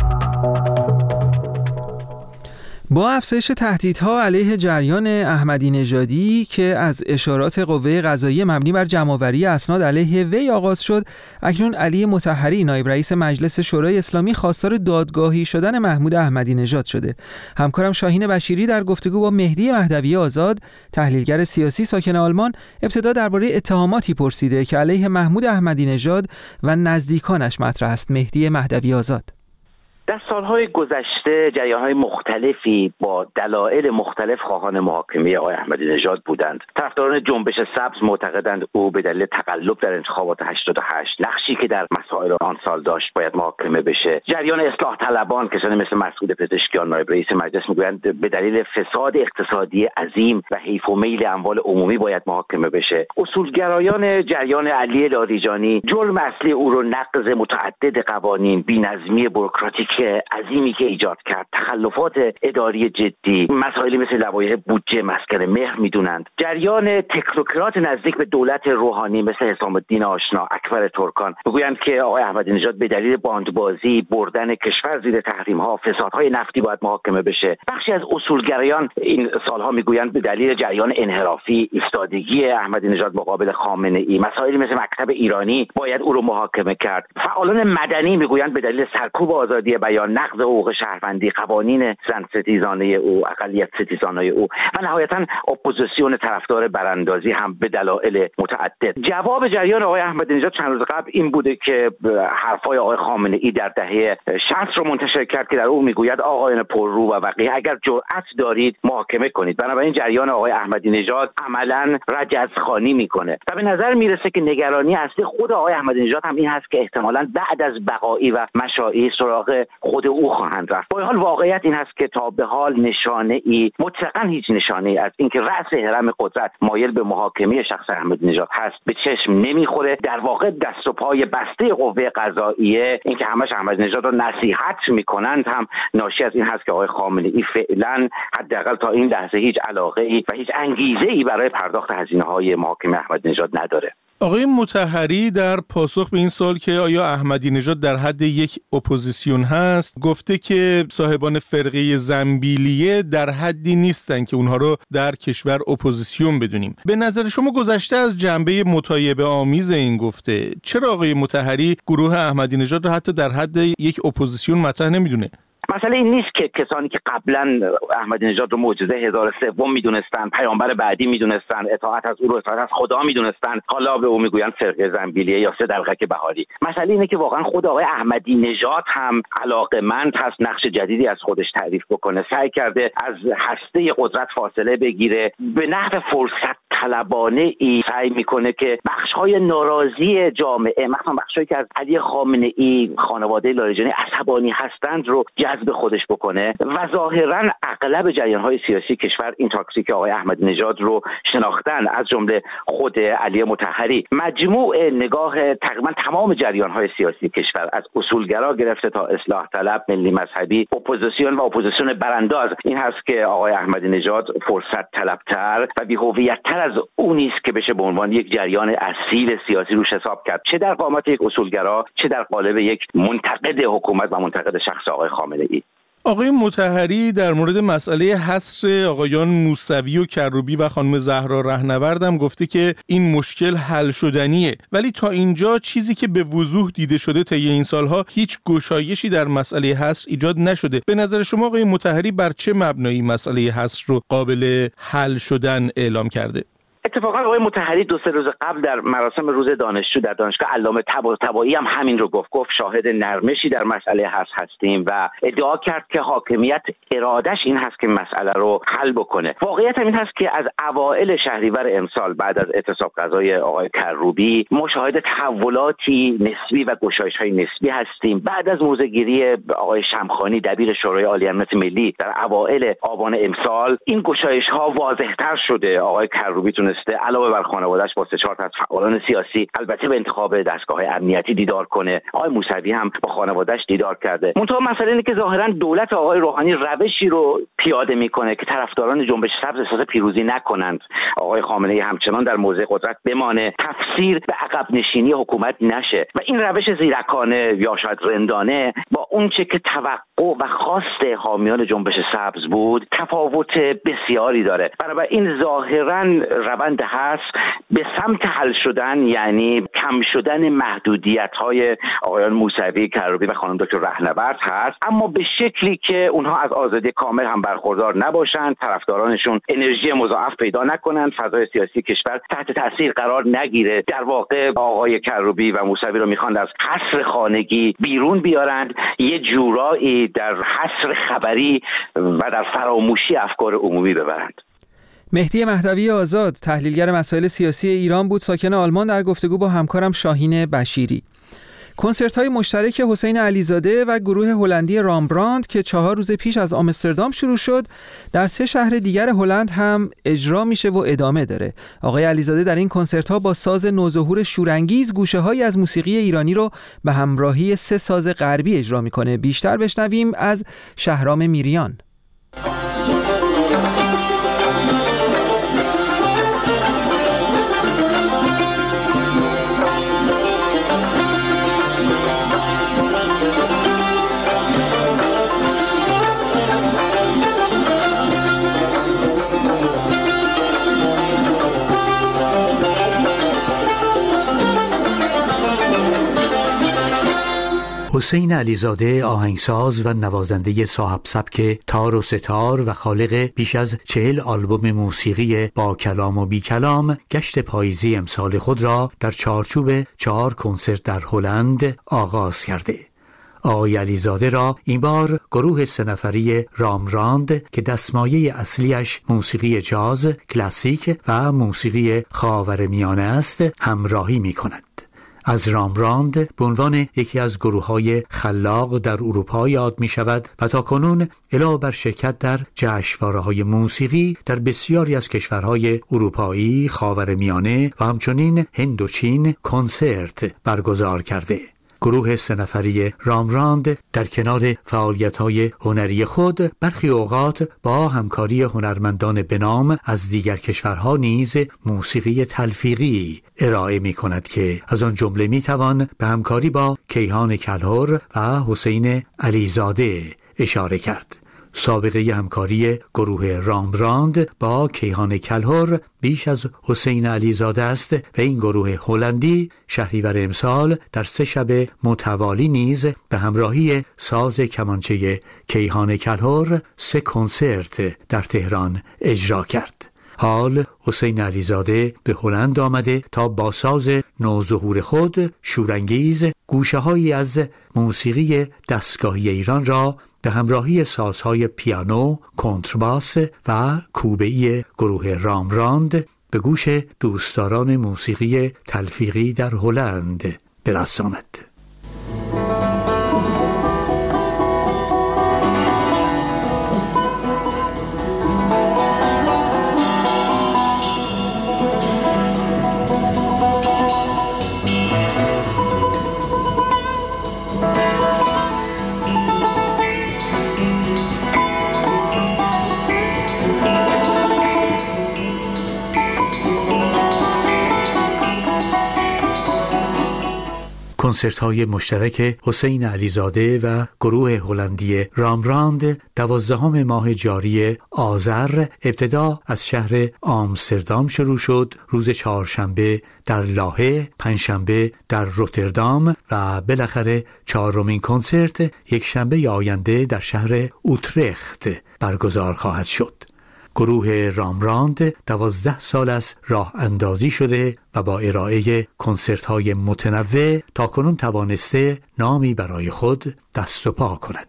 با افزایش تهدیدها علیه جریان احمدی نژادی که از اشارات قوه قضاییه مبنی بر جمع‌آوری اسناد علیه وی آغاز شد، اکنون علی مطهری نایب رئیس مجلس شورای اسلامی خواستار دادگاهی شدن محمود احمدی نژاد شده. همکارم شاهین بشیری در گفتگو با مهدی مهدوی آزاد، تحلیلگر سیاسی ساکن آلمان، ابتدا درباره اتهاماتی پرسیده که علیه محمود احمدی نژاد و نزدیکانش مطرح است. مهدی مهدوی آزاد: در سالهای گذشته جریان‌های مختلفی با دلایل مختلف خواهان محاکمه آقای احمدی نژاد بودند. طرفداران جنبش سبز معتقدند او به دلیل تقلب در انتخابات 88 نقشی که در مسائل آن سال داشت باید محاکمه بشه. جریان اصلاح طلبان، کسانی مثل مسعود پزشکیان نایب رئیس مجلس، میگویند به دلیل فساد اقتصادی عظیم و حیف و میل اموال عمومی باید محاکمه بشه. اصولگرایان جریان علی لاریجانی جرم اصلی او رو نقض متعدد قوانین، بی‌نظمی بوروکراتیک عظیمی که ایجاد کرد، تخلفات اداری جدی، مسائلی مثل لوایح بودجه مسکن مهر میدونند. جریان تکنوکرات نزدیک به دولت روحانی مثل حسام الدین آشنا، اکبر ترکان میگویند که آقای احمدی نژاد به دلیل باندبازی، بردن کشور زیر تحریم‌ها، فسادهای نفتی باید محاکمه بشه. بخشی از اصولگرایان این سالها میگویند به دلیل جریان انحرافی، ایستادگی احمدی نژاد مقابل خامنه‌ای، مسائلی مثل مکتب ایرانی باید او رو محاکمه کرد. فعالان مدنی میگویند به دلیل سرکوب آزادی بیان، نقض حقوق شهروندی، قوانین زن ستیزانه او، اقلیت ستیزانه او و نهایتاً اپوزیسیون طرفدار براندازی هم به دلایل متعدد. جواب جریان آقای احمدی نژاد چند روز قبل این بوده که حرفای آقای خامنه‌ای در دهه 60 رو منتشر کرد که در اون میگوید آقایان پررو و بقیه اگر جرأت دارید محاکمه کنید. بنابراین جریان آقای احمدی نژاد عملاً رجزخوانی میکنه و به نظر میرسه که نگرانی اصلی خود آقای احمدی نژاد هم این هست که احتمالاً بعد از بقایی و مشائی سراغ خود او خواهند رفت. با این حال واقعیت این هست که تا به حال نشانه‌ای، مطلقاً هیچ نشانه‌ای از اینکه رأس هرم قدرت مایل به محاکمه شخص احمدی نژاد هست به چشم نمیخوره. در واقع دست و پای بسته قوه قضاییه، اینکه همش احمدی نژاد رو نصیحت میکنند، هم ناشی از این هست که آقای خامنه‌ای فعلا حداقل تا این لحظه هیچ علاقه‌ای و هیچ انگیزه‌ای برای پرداخت هزینه‌های محاکمه احمدی نژاد نداره. آقای مطهری در پاسخ به این سوال که آیا احمدی نژاد در حد یک اپوزیسیون هست، گفته که صاحبان فرقه زنبیلیه در حدی نیستن که اونها رو در کشور اپوزیسیون بدونیم. به نظر شما گذشته از جنبه مطایبه آمیز این گفته، چرا آقای مطهری گروه احمدی نژاد رو حتی در حد یک اپوزیسیون مطرح نمیدونه؟ مسئله این نیست که کسانی که قبلا احمدی نژاد رو معجزه 1003 میدونستن، پیامبر بعدی میدونستن، اطاعت از او رو اطاعت از خدا میدونستن، حالا به او میگوین فرقه زنبیلیه یا سه دلقک بهاری. مسئله اینه که واقعا خود آقای احمدی نژاد هم علاقه‌مند هست نقش جدیدی از خودش تعریف بکنه، سعی کرده از هسته قدرت فاصله بگیره، به نحو فرصت طلبانه ای سعی میکنه که بخش‌های ناراضی جامعه، مثلا بخشایی که از علی خامنه‌ای، خانواده لاریجانی عصبانی هستند رو جذب خودش بکنه و ظاهرا اغلب جریان‌های سیاسی کشور این تاکتیک آقای احمدی نژاد رو شناختن، از جمله خود علی مطهری. مجموع نگاه تقریبا تمام جریان‌های سیاسی کشور، از اصولگرا گرفته تا اصلاح طلب، ملی مذهبی، اپوزیسیون و اپوزیسیون برانداز، این هست که آقای احمدی نژاد فرصت طلبتر و بی‌هویت‌تر از اون نیست که بشه به عنوان یک جریان اصیل سیاسی روش حساب کرد، چه در قامت یک اصولگرا، چه در قالب یک منتقد حکومت و منتقد شخص آقای خامنه‌ای. آقای مطهری در مورد مسئله حصر آقایان موسوی و کروبی و خانم زهرا رهنورد هم گفته که این مشکل حل شدنیه، ولی تا اینجا چیزی که به وضوح دیده شده طی این سالها هیچ گشایشی در مسئله حصر ایجاد نشده. به نظر شما آقای مطهری بر چه مبنایی مسئله حصر رو قابل حل شدن اعلام کرده؟ اتفاقا آقای مطهری 2-3 روز قبل در مراسم روز دانشجو در دانشگاه علامه طباطبایی هم همین رو گفت شاهد نرمشی در مسئله هستیم و ادعا کرد که حاکمیت ارادش این هست که مسئله رو حل بکنه. واقعیت هم این هست که از اوایل شهریور امسال بعد از اعتصاب غذای آقای کروبی ما شاهد تحولاتی نسبی و گشایش‌های نسبی هستیم. بعد از موضع‌گیری آقای شمخانی دبیر شورای عالی امنیت ملی در اوایل آبان امسال این گشایش‌ها واضح‌تر شده. آقای کروبی علاوه بر خانواده‌اش با 3-4 تا از فعالان سیاسی البته به انتخاب دستگاه امنیتی دیدار کنه. آقای موسوی هم با خانواده‌اش دیدار کرده. منتها مسئله اینه که ظاهرا دولت آقای روحانی روشی رو پیاده میکنه که طرفداران جنبش سبز احساس پیروزی نکنند. آقای خامنه‌ای همچنان در موضع قدرت بمانه، تفسیر به عقب نشینی حکومت نشه و این روش زیرکانه یا شاید رندانه با اونچه که توقع و خواست حامیان جنبش سبز بود تفاوت بسیاری داره. بنابراین ظاهرا روند هست به سمت حل شدن، یعنی کم شدن محدودیت‌های آقایان موسوی، کروبی و خانم دکتر رهنورد هست، اما به شکلی که اونها از آزادی کامل هم برخوردار نباشند، طرفدارانشون انرژی مضاعف پیدا نکنند، فضای سیاسی کشور تحت تاثیر قرار نگیره. در واقع آقای کروبی و موسوی رو میخوان از حصر خانگی بیرون بیارند، یه جورایی در حصر خبری و در فراموشی افکار عمومی ببرند. مهدی مهدوی آزاد، تحلیلگر مسائل سیاسی ایران بود، ساکن آلمان، در گفتگو با همکارم شاهین بشیری. کنسرت‌های مشترک حسین علیزاده و گروه هلندی رامبراند که 4 روز پیش از آمستردام شروع شد، در 3 شهر دیگر هلند هم اجرا میشه و ادامه داره. آقای علیزاده در این کنسرت‌ها با ساز نوظهور شورانگیز گوشه‌هایی از موسیقی ایرانی رو به همراهی 3 ساز غربی اجرا میکنه. بیشتر بشنویم از شهرام میریان. حسین علیزاده آهنگساز و نوازنده صاحب سبک تار و ستار و خالق بیش از 40 آلبوم موسیقی با کلام و بی کلام، گشت پاییزی امسال خود را در چارچوب 4 کنسرت در هلند آغاز کرده. آقای علیزاده را این بار گروه 3 نفری رامبراند که دستمایه اصلیش موسیقی جاز، کلاسیک و موسیقی خاورمیانه است همراهی می کند. از رامبراند به عنوان یکی از گروه‌های خلاق در اروپا یاد می شود و تا کنون علاوه بر شرکت در جشنواره‌های موسیقی در بسیاری از کشورهای اروپایی، خاورمیانه و همچنین هند و چین کنسرت برگزار کرده گروه 3 نفری رامراند در کنار فعالیت‌های هنری خود برخی اوقات با همکاری هنرمندان بنام از دیگر کشورها نیز موسیقی تلفیقی ارائه می‌کند که از آن جمله می‌توان به همکاری با کیهان کلهر و حسین علیزاده اشاره کرد. سابقه همکاری گروه رامراند با کیهان کلهر بیش از حسین علیزاده است و این گروه هلندی شهریور امسال در 3 شب متوالی نیز به همراهی ساز کمانچه کیهان کلهر 3 کنسرت در تهران اجرا کرد. حال حسین علیزاده به هلند آمده تا با ساز نوظهور خود شورانگیز گوشه‌هایی از موسیقی دستگاهی ایران را به همراهی سازهای پیانو، کنترباس و کوبه‌ای گروه رامراند به گوش دوستداران موسیقی تلفیقی در هلند برساند. کنسرت‌های مشترک حسین علیزاده و گروه هلندی رامراند 12 ماه جاری آذر ابتدا از شهر آمستردام شروع شد، روز چهارشنبه در لاهه، پنجشنبه در روتردام و بالاخره 4مین کنسرت یکشنبه آینده در شهر اوترخت برگزار خواهد شد. گروه رامراند 12 سال است راه اندازی شده و با ارائه کنسرت‌های متنوع تاکنون توانسته نامی برای خود دست و پا کند.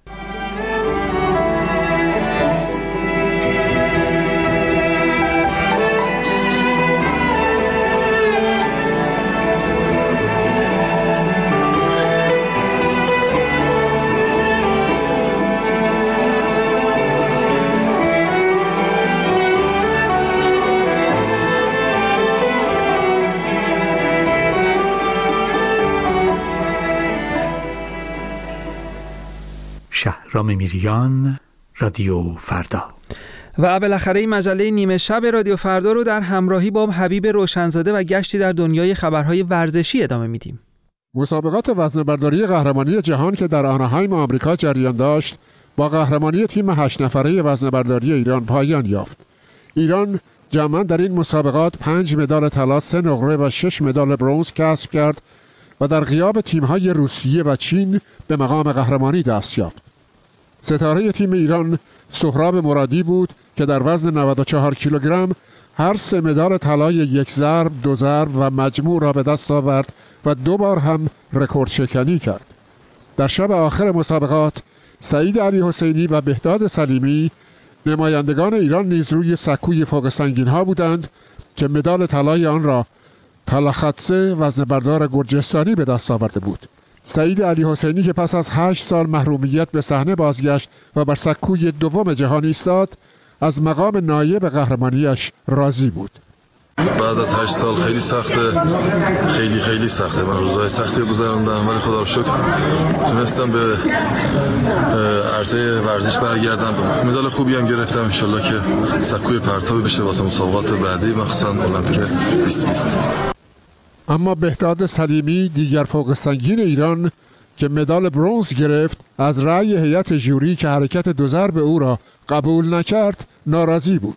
شهرام میریان، رادیو فردا. و بالاخره این مجله نیمه شب رادیو فردا رو در همراهی با حبیب روشنزاده و گشتی در دنیای خبرهای ورزشی ادامه میدیم. مسابقات وزنه‌برداری قهرمانی جهان که در آناهایم آمریکا جریان داشت با قهرمانی تیم 8 نفره وزنه‌برداری ایران پایان یافت. ایران جمعاً در این مسابقات 5 مدال طلا، 3 نقره و 6 مدال برنز کسب کرد و در غیاب تیم‌های روسیه و چین به مقام قهرمانی دست یافت. ستاره تیم ایران سهراب مرادی بود که در وزن 94 کیلوگرم هر 3 مدال طلای 1 ضرب، 2 ضرب و مجموع را به دست آورد و 2 بار هم رکورد شکنی کرد. در شب آخر مسابقات سعید علی حسینی و بهداد سلیمی نمایندگان ایران نیز روی سکوی فوق سنگین ها بودند که مدال طلای آن را تالاخاتسه وزنه‌بردار گرجستانی به دست آورده بود. سعید علی حسینی که پس از 8 سال محرومیت به صحنه بازگشت و بر سکوی دوم جهان ایستاد، از مقام نایب قهرمانیش راضی بود. بعد از 8 سال خیلی سخته، خیلی سخته. من روزهای سختی گذروندم ولی خدا رو شکر تونستم به عرصه ورزش برگردم. مدال خوبی هم گرفتم، ان شاءالله که سکوی پرتابی بشه واسه مسابقات بعدی، مخصوصا المپیک 2020. اما بهداد سلیمی دیگر فوق سنگین ایران که مدال برنز گرفت، از رأی هیئت ژوری که حرکت 2 ضرب او را قبول نکرد ناراضی بود.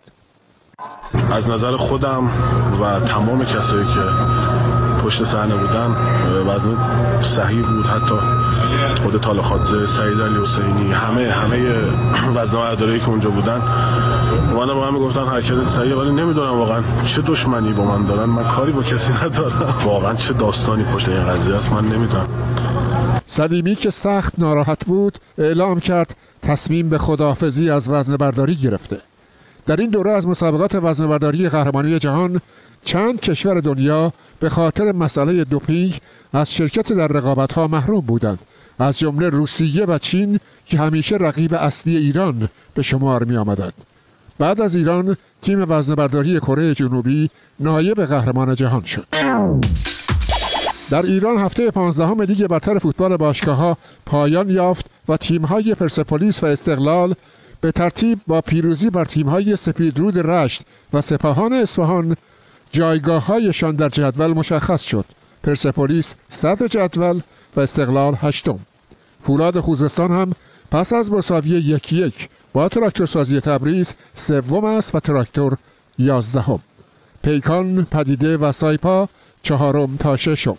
از نظر خودم و تمام کسایی که پشت صحنه بودن وزن صحیح بود، حتی خود تالاخاتزه، سعید علی حسینی، همه وزنه‌برداری که اونجا بودن منم همه گفتن حرکت صحیحه، ولی نمیدونم واقعا چه دشمنی با من دارن. من کاری با کسی ندارم، واقعا چه داستانی پشت این قضیه است من نمیدونم. سلیمی که سخت ناراحت بود اعلام کرد تصمیم به خداحافظی از وزنه‌برداری گرفته. در این دوره از مسابقات وزنه‌برداری قهرمانی جهان چند کشور دنیا به خاطر مسئله دوپینگ از شرکت در رقابت‌ها محروم بودند، از جمله روسیه و چین که همیشه رقیب اصلی ایران به شمار می آمدند. بعد از ایران تیم وزنه‌برداری کره جنوبی نایب قهرمان جهان شد. در ایران هفته 15 لیگ برتر فوتبال باشگاه‌ها پایان یافت و تیم‌های پرسپولیس و استقلال به ترتیب با پیروزی بر تیم‌های سپیدرود رشت و سپاهان اصفهان جایگاه‌هایشان در جدول مشخص شد. پرسپولیس صدر جدول و استقلال هشتم. فولاد خوزستان هم پس از مساوی 1-1 با تراکتورسازی تبریز سوم است و تراکتور 11م. پیکان، پدیده و سایپا 4 تا 6.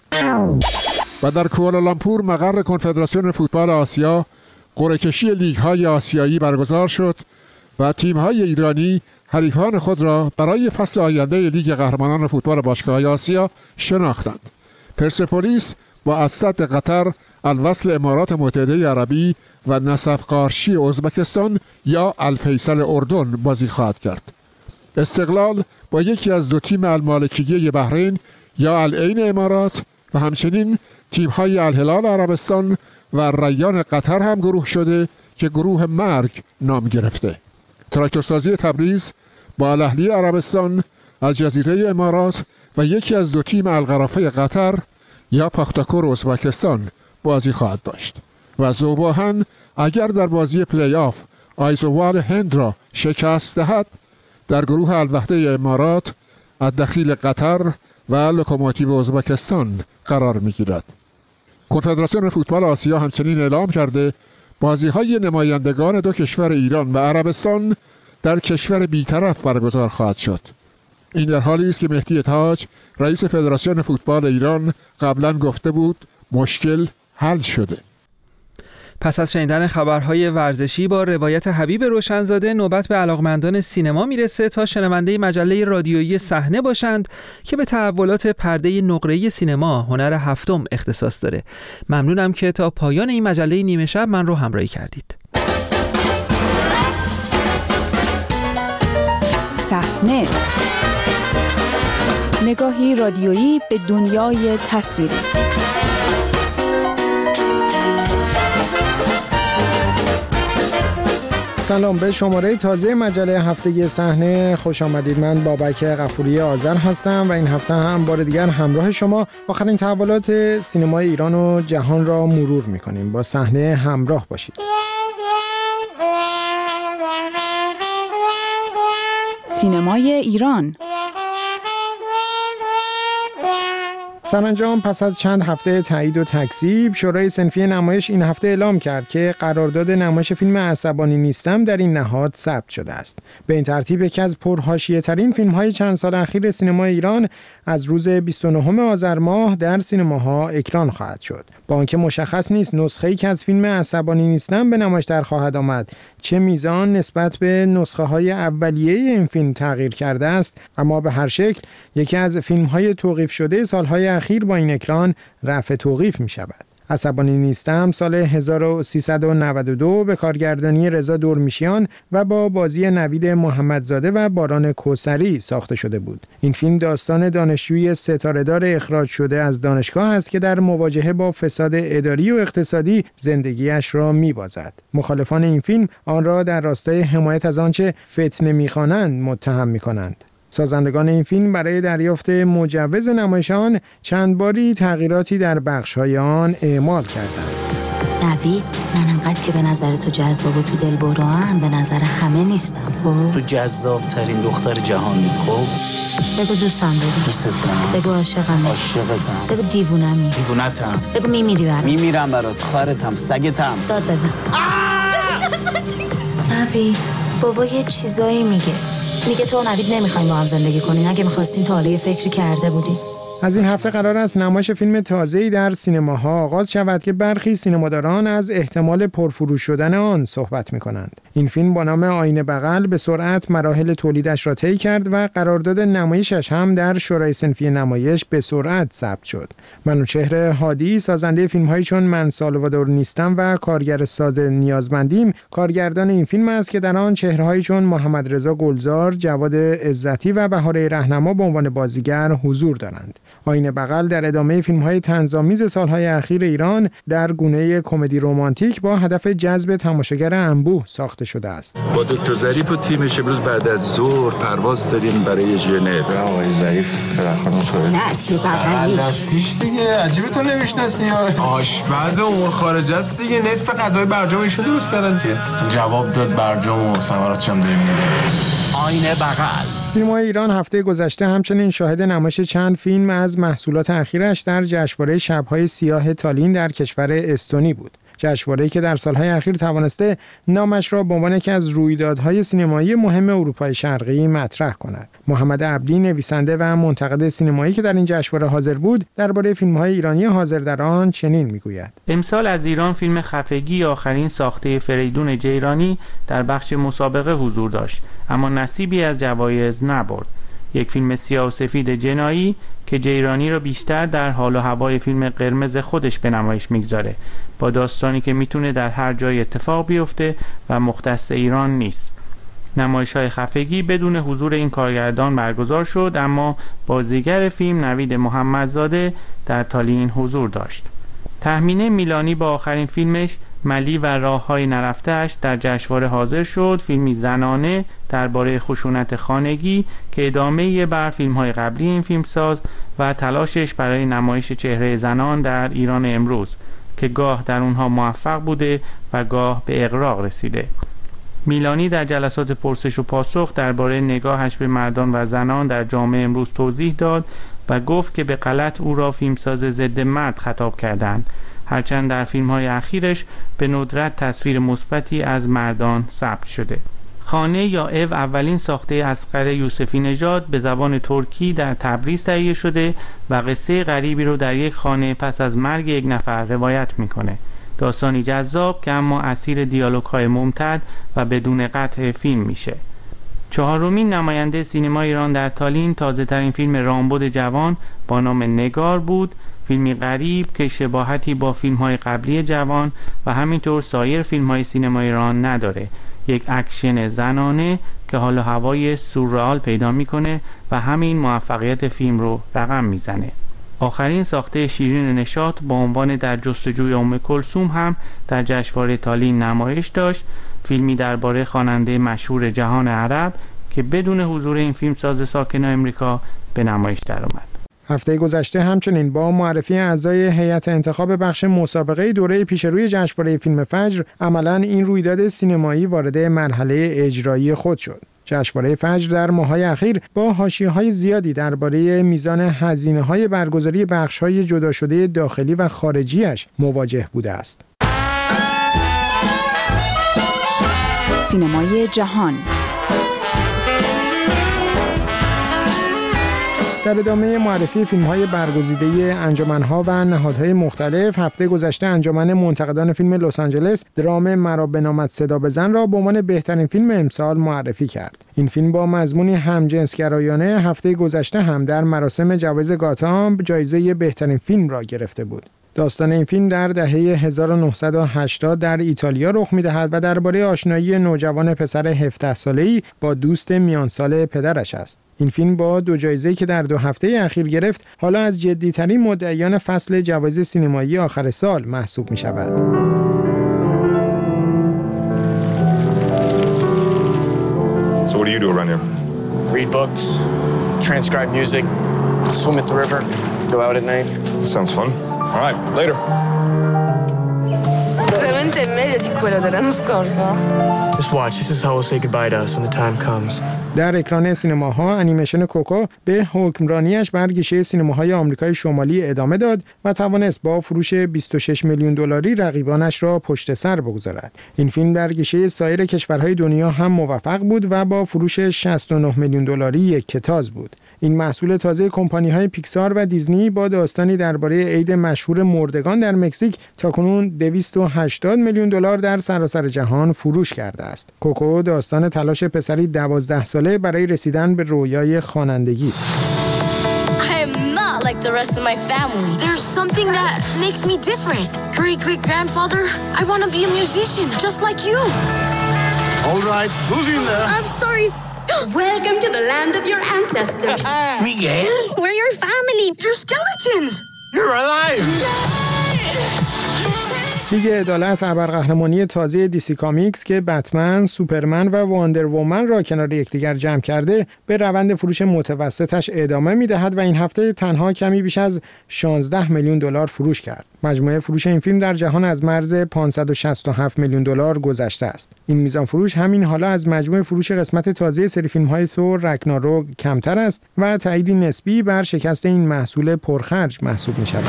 و در کوالالامپور مقر کنفدراسیون فوتبال آسیا قرعه‌کشی لیگ‌های آسیایی برگزار شد و تیم‌های ایرانی حریفان خود را برای فصل آینده لیگ قهرمانان فوتبال باشگاه‌های آسیا شناختند. پرسپولیس با اسد قطر، الوصل امارات متحده عربی و نصف قارشی ازبکستان یا الفیصل اردن بازی خواهد کرد. استقلال با یکی از دو تیم المالکیه بحرین یا العین امارات و همچنین تیم‌های الهلال عربستان و ریان قطر هم گروه شده که گروه مرگ نام گرفته. تراکتورسازی تبریز با الاهلی عربستان، الجزیره امارات و یکی از دو تیم القرافه قطر یا پاختاکور ازبکستان بازی خواهد داشت و ذوباهن اگر در بازی پلی آف آیزوال هند را شکست دهد در گروه الوحده امارات، الدخیل قطر و لوکوموتیو ازبکستان قرار می‌گیرد. کنفدراسیون فوتبال آسیا همچنین اعلام کرده بازی‌های نمایندگان دو کشور ایران و عربستان در کشور بی‌طرف برگزار خواهد شد. این در حالی است که مهدی تاج رئیس فدراسیون فوتبال ایران قبلا گفته بود مشکل حل شده. پس از شنیدن خبرهای ورزشی با روایت حبیب روشنزاده نوبت به علاقمندان سینما میرسه تا شنونده مجله رادیویی صحنه باشند که به تحولات پرده نقره‌ای سینما هنر هفتم اختصاص داره. ممنونم که تا پایان این مجله نیمه شب من رو همراهی کردید. صحنه، نگاهی رادیویی به دنیای تصویری. سلام، به شماره تازه مجله هفتگی صحنه خوش آمدید. من بابک غفوری آذر هستم و این هفته هم بار دیگر همراه شما آخرین تحولات سینمای ایران و جهان را مرور می‌کنیم. با صحنه همراه باشید. سینمای ایران. سرانجام پس از چند هفته تایید و تکذیب، شورای صنفی نمایش این هفته اعلام کرد که قرارداد نمایش فیلم عصبانی نیستم در این نهاد ثبت شده است. به این ترتیب یکی از پرحاشیه‌ترین فیلم‌های چند سال اخیر سینما ایران از روز 29 آذر ماه در سینماها اکران خواهد شد. با آنکه مشخص نیست نسخه‌ای که از فیلم عصبانی نیستم به نمایش در خواهد آمد چه میزان نسبت به نسخه‌های اولیه این فیلم تغییر کرده است، اما به هر شکل یکی از فیلم‌های توقیف شده سال‌های اخیر با این اکران رفع توقیف می‌شود. عصبانی نیستم سال 1392 به کارگردانی رضا دورمیشیان و با بازی نوید محمدزاده و باران کوثری ساخته شده بود. این فیلم داستان دانشجوی ستاره‌دار اخراج شده از دانشگاه است که در مواجهه با فساد اداری و اقتصادی زندگیش را می‌بازد. مخالفان این فیلم آن را در راستای حمایت از آنچه فتنه می‌خوانند متهم می‌کنند. سازندگان این فیلم برای دریافت مجوز نمایش آن چند باری تغییراتی در بخش‌های آن اعمال کردند. نوید، من انقدر که به نظر تو جذاب و تو دل برام به نظر همه نیستم. خب تو جذاب ترین دختر جهانی. خب بگو دوستم، بگو دوست دارم، بگو عاشقم، عاشقتم، بگو دیوونمی، دیوونتم، بگو میمیری برام، میمیرم برات، خرتم، سگتم. داد بزن. نوید، بابا یه چیزایی میگه تو نوید نمیخوایم با هم زندگی کنین. اگه میخواستین تا حالا فکری کرده بودین. از این هفته قرار است نمایش فیلم تازه‌ای در سینماها آغاز شود که برخی سینماداران از احتمال پرفروش شدن آن صحبت می‌کنند. این فیلم با نام آینه بغل به سرعت مراحل تولیدش را طی کرد و قرارداد نمایشش هم در شورای صنفی نمایش به سرعت ثبت شد. منوچهر هادی سازنده فیلم‌هایی چون من سالوادور نیستم و کارگر ساز نیازمندیم کارگردان این فیلم است که در آن چهره‌هایی چون محمد رضا گلزار، جواد عزتی و بهاره رهنما به عنوان بازیگر حضور دارند. آینه بغل در ادامه فیلم‌های طنزآمیز سال‌های اخیر ایران در گونه کمدی رمانتیک با هدف جذب تماشاگر انبوه ساخته شده است. با دکتر ظریف و تیمش امروز بعد از ظهر پرواز داریم برای ژنو. آقای ظریف خانم توه. نه تو بغلیش. دستیش دیگه عجیبه تو نمیشناسی ها. آشپز امور خارجه است دیگه، نصف غذای برجام ایشون درست کردن که. جواب داد برجام و ثمراتش هم داریم میبینیم. آینه بغل. سینمای ایران هفته گذشته همچنین شاهد نمایش چند فیلم از محصولات اخیرش در جشنواره شب‌های سیاه تالین در کشور استونی بود. جشنواره‌ای که در سالهای اخیر توانسته نامش را به عنوان یکی از رویدادهای سینمایی مهم اروپای شرقی مطرح کند. محمد عبدی، نویسنده و منتقد سینمایی که در این جشنواره حاضر بود، درباره فیلم‌های ایرانی حاضر در آن چنین می‌گوید: امسال از ایران فیلم خفگی، آخرین ساخته فریدون جیرانی، در بخش مسابقه حضور داشت، اما نصیبی از جوایز نبرد. یک فیلم سیاه و سفید جنایی که جیرانی را بیشتر در حال و هوای فیلم قرمز خودش به نمایش میگذاره، با داستانی که میتونه در هر جای اتفاق بیفته و مختص ایران نیست. نمایش‌های خفگی بدون حضور این کارگردان برگزار شد، اما بازیگر فیلم نوید محمدزاده در تالین حضور داشت. تهمینه میلانی با آخرین فیلمش ملی و راه‌های نرفته‌اش در جشنواره حاضر شد، فیلمی زنانه درباره خشونت خانگی که ادامه‌ای بر فیلم‌های قبلی این فیلمساز و تلاشش برای نمایش چهره زنان در ایران امروز که گاه در اونها موفق بوده و گاه به اغراق رسیده. میلانی در جلسات پرسش و پاسخ درباره نگاهش به مردان و زنان در جامعه امروز توضیح داد و گفت که به غلط او را فیلمساز ضد مرد خطاب کردند، هرچند در فیلم‌های اخیرش به ندرت تصویر مثبتی از مردان ثبت شده. خانه یا او اولین ساخته اصغر یوسفی نژاد به زبان ترکی در تبریز تهیه شده و قصه غریبی رو در یک خانه پس از مرگ یک نفر روایت میکنه. داستانی جذاب که اما اسیر دیالوگ‌های ممتد و بدون قطع فیلم میشه. چهارمین نماینده سینما ایران در تالین تازه‌ترین فیلم رامبد جوان با نام نگار بود، فیلمی غریب که شباهتی با فیلم‌های قبلی جوان و همینطور سایر فیلم‌های سینما ایران نداره. یک اکشن زنانه که حال و هوای سورئال پیدا میکنه و همین موفقیت فیلم رو رقم میزنه. آخرین ساخته شیرین نشاط با عنوان در جستجوی ام کلثوم هم در جشنواره تالین نمایش داشت، فیلمی درباره خواننده مشهور جهان عرب که بدون حضور این فیلمساز ساکن آمریکا به نمایش درآمد. هفته گذشته همچنین با معرفی اعضای هیئت انتخاب بخش مسابقه دوره پیشروی جشنواره فیلم فجر، عملاً این رویداد سینمایی وارد مرحله اجرایی خود شد. جشنواره فجر در ماه‌های اخیر با حاشیه‌های زیادی درباره میزان هزینه‌های برگزاری بخش‌های جدا شده داخلی و خارجی‌اش مواجه بوده است. سینمای جهان. در ادامه معرفی فیلم‌های برگزیده انجمن‌ها و نهادهای مختلف، هفته گذشته انجمن منتقدان فیلم لس آنجلس درام مرا به نامت صدا بزن را به عنوان بهترین فیلم امسال معرفی کرد. این فیلم با مضمونی همجنسگرایانه هفته گذشته هم در مراسم جوایز گاتامب جایزه بهترین فیلم را گرفته بود. داستان این فیلم در دهه 1980 در ایتالیا رخ می‌دهد و درباره آشنایی نوجوان پسر 17 ساله‌ای با دوست میان سال پدرش است. این فیلم با 2 جایزه‌ای که در 2 هفته اخیر گرفت، حالا از جدی‌ترین مدعیان فصل جوایز سینمایی آخر سال محسوب می‌شود. So what do you do around here? Read books, transcribe music, swim at the river, go out at night. Sounds fun. All right, later. Veramente è meglio di quello dell'anno scorso. Just watch. This is how we'll say goodbye to us when the time comes. در اکران سینماها انیمیشن کوکو به حکمرانیش بر گیشه سینماهای آمریکای شمالی ادامه داد و توانست با فروش 26 میلیون دلاری رقیبانش را پشت سر بگذارد. این فیلم در گیشه سایر کشورهای دنیا هم موفق بود و با فروش 69 میلیون دلاری یکتاز بود. این محصول تازه کمپانی‌های پیکسار و دیزنی با داستانی درباره عید مشهور مردگان در مکزیک تاکنون 280 میلیون دلار در سراسر جهان فروش کرده است. کوکو داستان تلاش پسری 12 ساله برای رسیدن به رویای خوانندگی است. I am not like the rest of my family. There's something that makes me different. Great-great-grandfather, I want to be a musician just like you. All right, who's in there? I'm sorry. Welcome to the land of your ancestors. Miguel? We're your family. You're skeletons. You're alive. لیگ عدالت ابرقهرمانی تازه دیسی کامیکس که بتمن، سوپرمن و واندر وومن را کنار یکدیگر جمع کرده به روند فروش متوسطش ادامه می‌دهد و این هفته تنها کمی بیش از 16 میلیون دلار فروش کرد. مجموعه فروش این فیلم در جهان از مرز 567 میلیون دلار گذشته است. این میزان فروش همین حالا از مجموع فروش قسمت تازه سری فیلم‌های ثور رگناروک کمتر است و تأییدی نسبی بر شکست این محصول پرخرج محسوب می‌شود.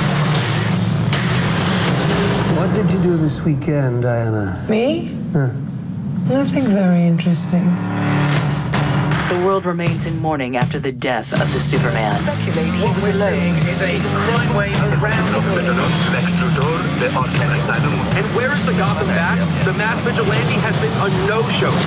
What did you do this weekend, Diana? Me? Nothing very interesting. The world remains in mourning after the death of the Superman. What we're seeing is a crime wave around the world. Next door, the Arkham Asylum. And where is the Gotham Bat? The mass vigilante has been a no-show.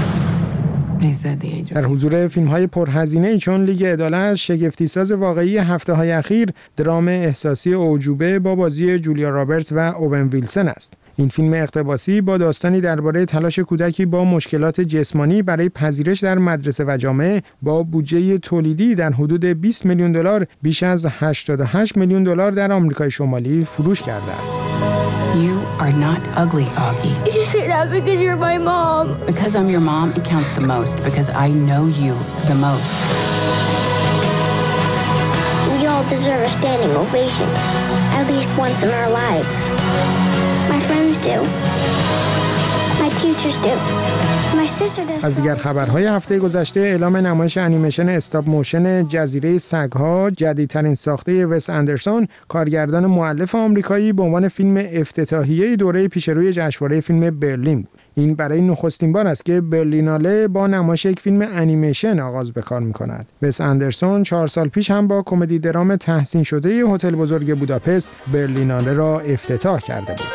در حضور فیلم‌های پرهزینه‌ای چون لیگ عدالت، شگفتی‌ساز واقعی هفته‌های اخیر درام احساسی اعجوبه با بازی جولیا رابرتس و اوون ویلسن است. این فیلم اقتباسی با داستانی درباره تلاش کودکی با مشکلات جسمانی برای پذیرش در مدرسه و جامعه با بودجه تولیدی در حدود 20 میلیون دلار بیش از 88 میلیون دلار در آمریکای شمالی فروش کرده است. You are not ugly, Augie. You just say that because you're my mom. Because I'm your mom, it counts the most. Because I know you the most. We all deserve a standing ovation, at least once in our lives. My friends do. My teachers do. My sister does. از دیگر خبرهای هفته گذشته اعلام نمایش انیمیشن استاپ موشن جزیره سگ‌ها، جدیدترین ساخته وس اندرسون، کارگردان مؤلف آمریکایی، به عنوان فیلم افتتاحیه دوره پیشروی جشنواره فیلم برلین بود. این برای نخستین بار است که برلیناله با نمایش یک فیلم انیمیشن آغاز به کار می‌کند. وس اندرسون 4 سال پیش هم با کمدی درام تحسین شده هتل بزرگ بوداپست برلیناله را افتتاح کرده بود.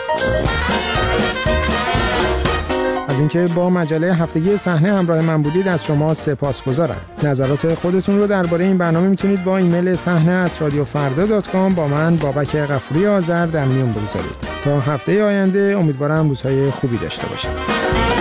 از اینکه با مجله هفتگی صحنه همراه من بودید از شما سپاسگزارم. نظرات خودتون رو درباره این برنامه میتونید با ایمیل sahne@radiofarda.com با من بابک غفوری آذر در میون بگذارید. تا هفته آینده امیدوارم روزهای خوبی داشته باشید.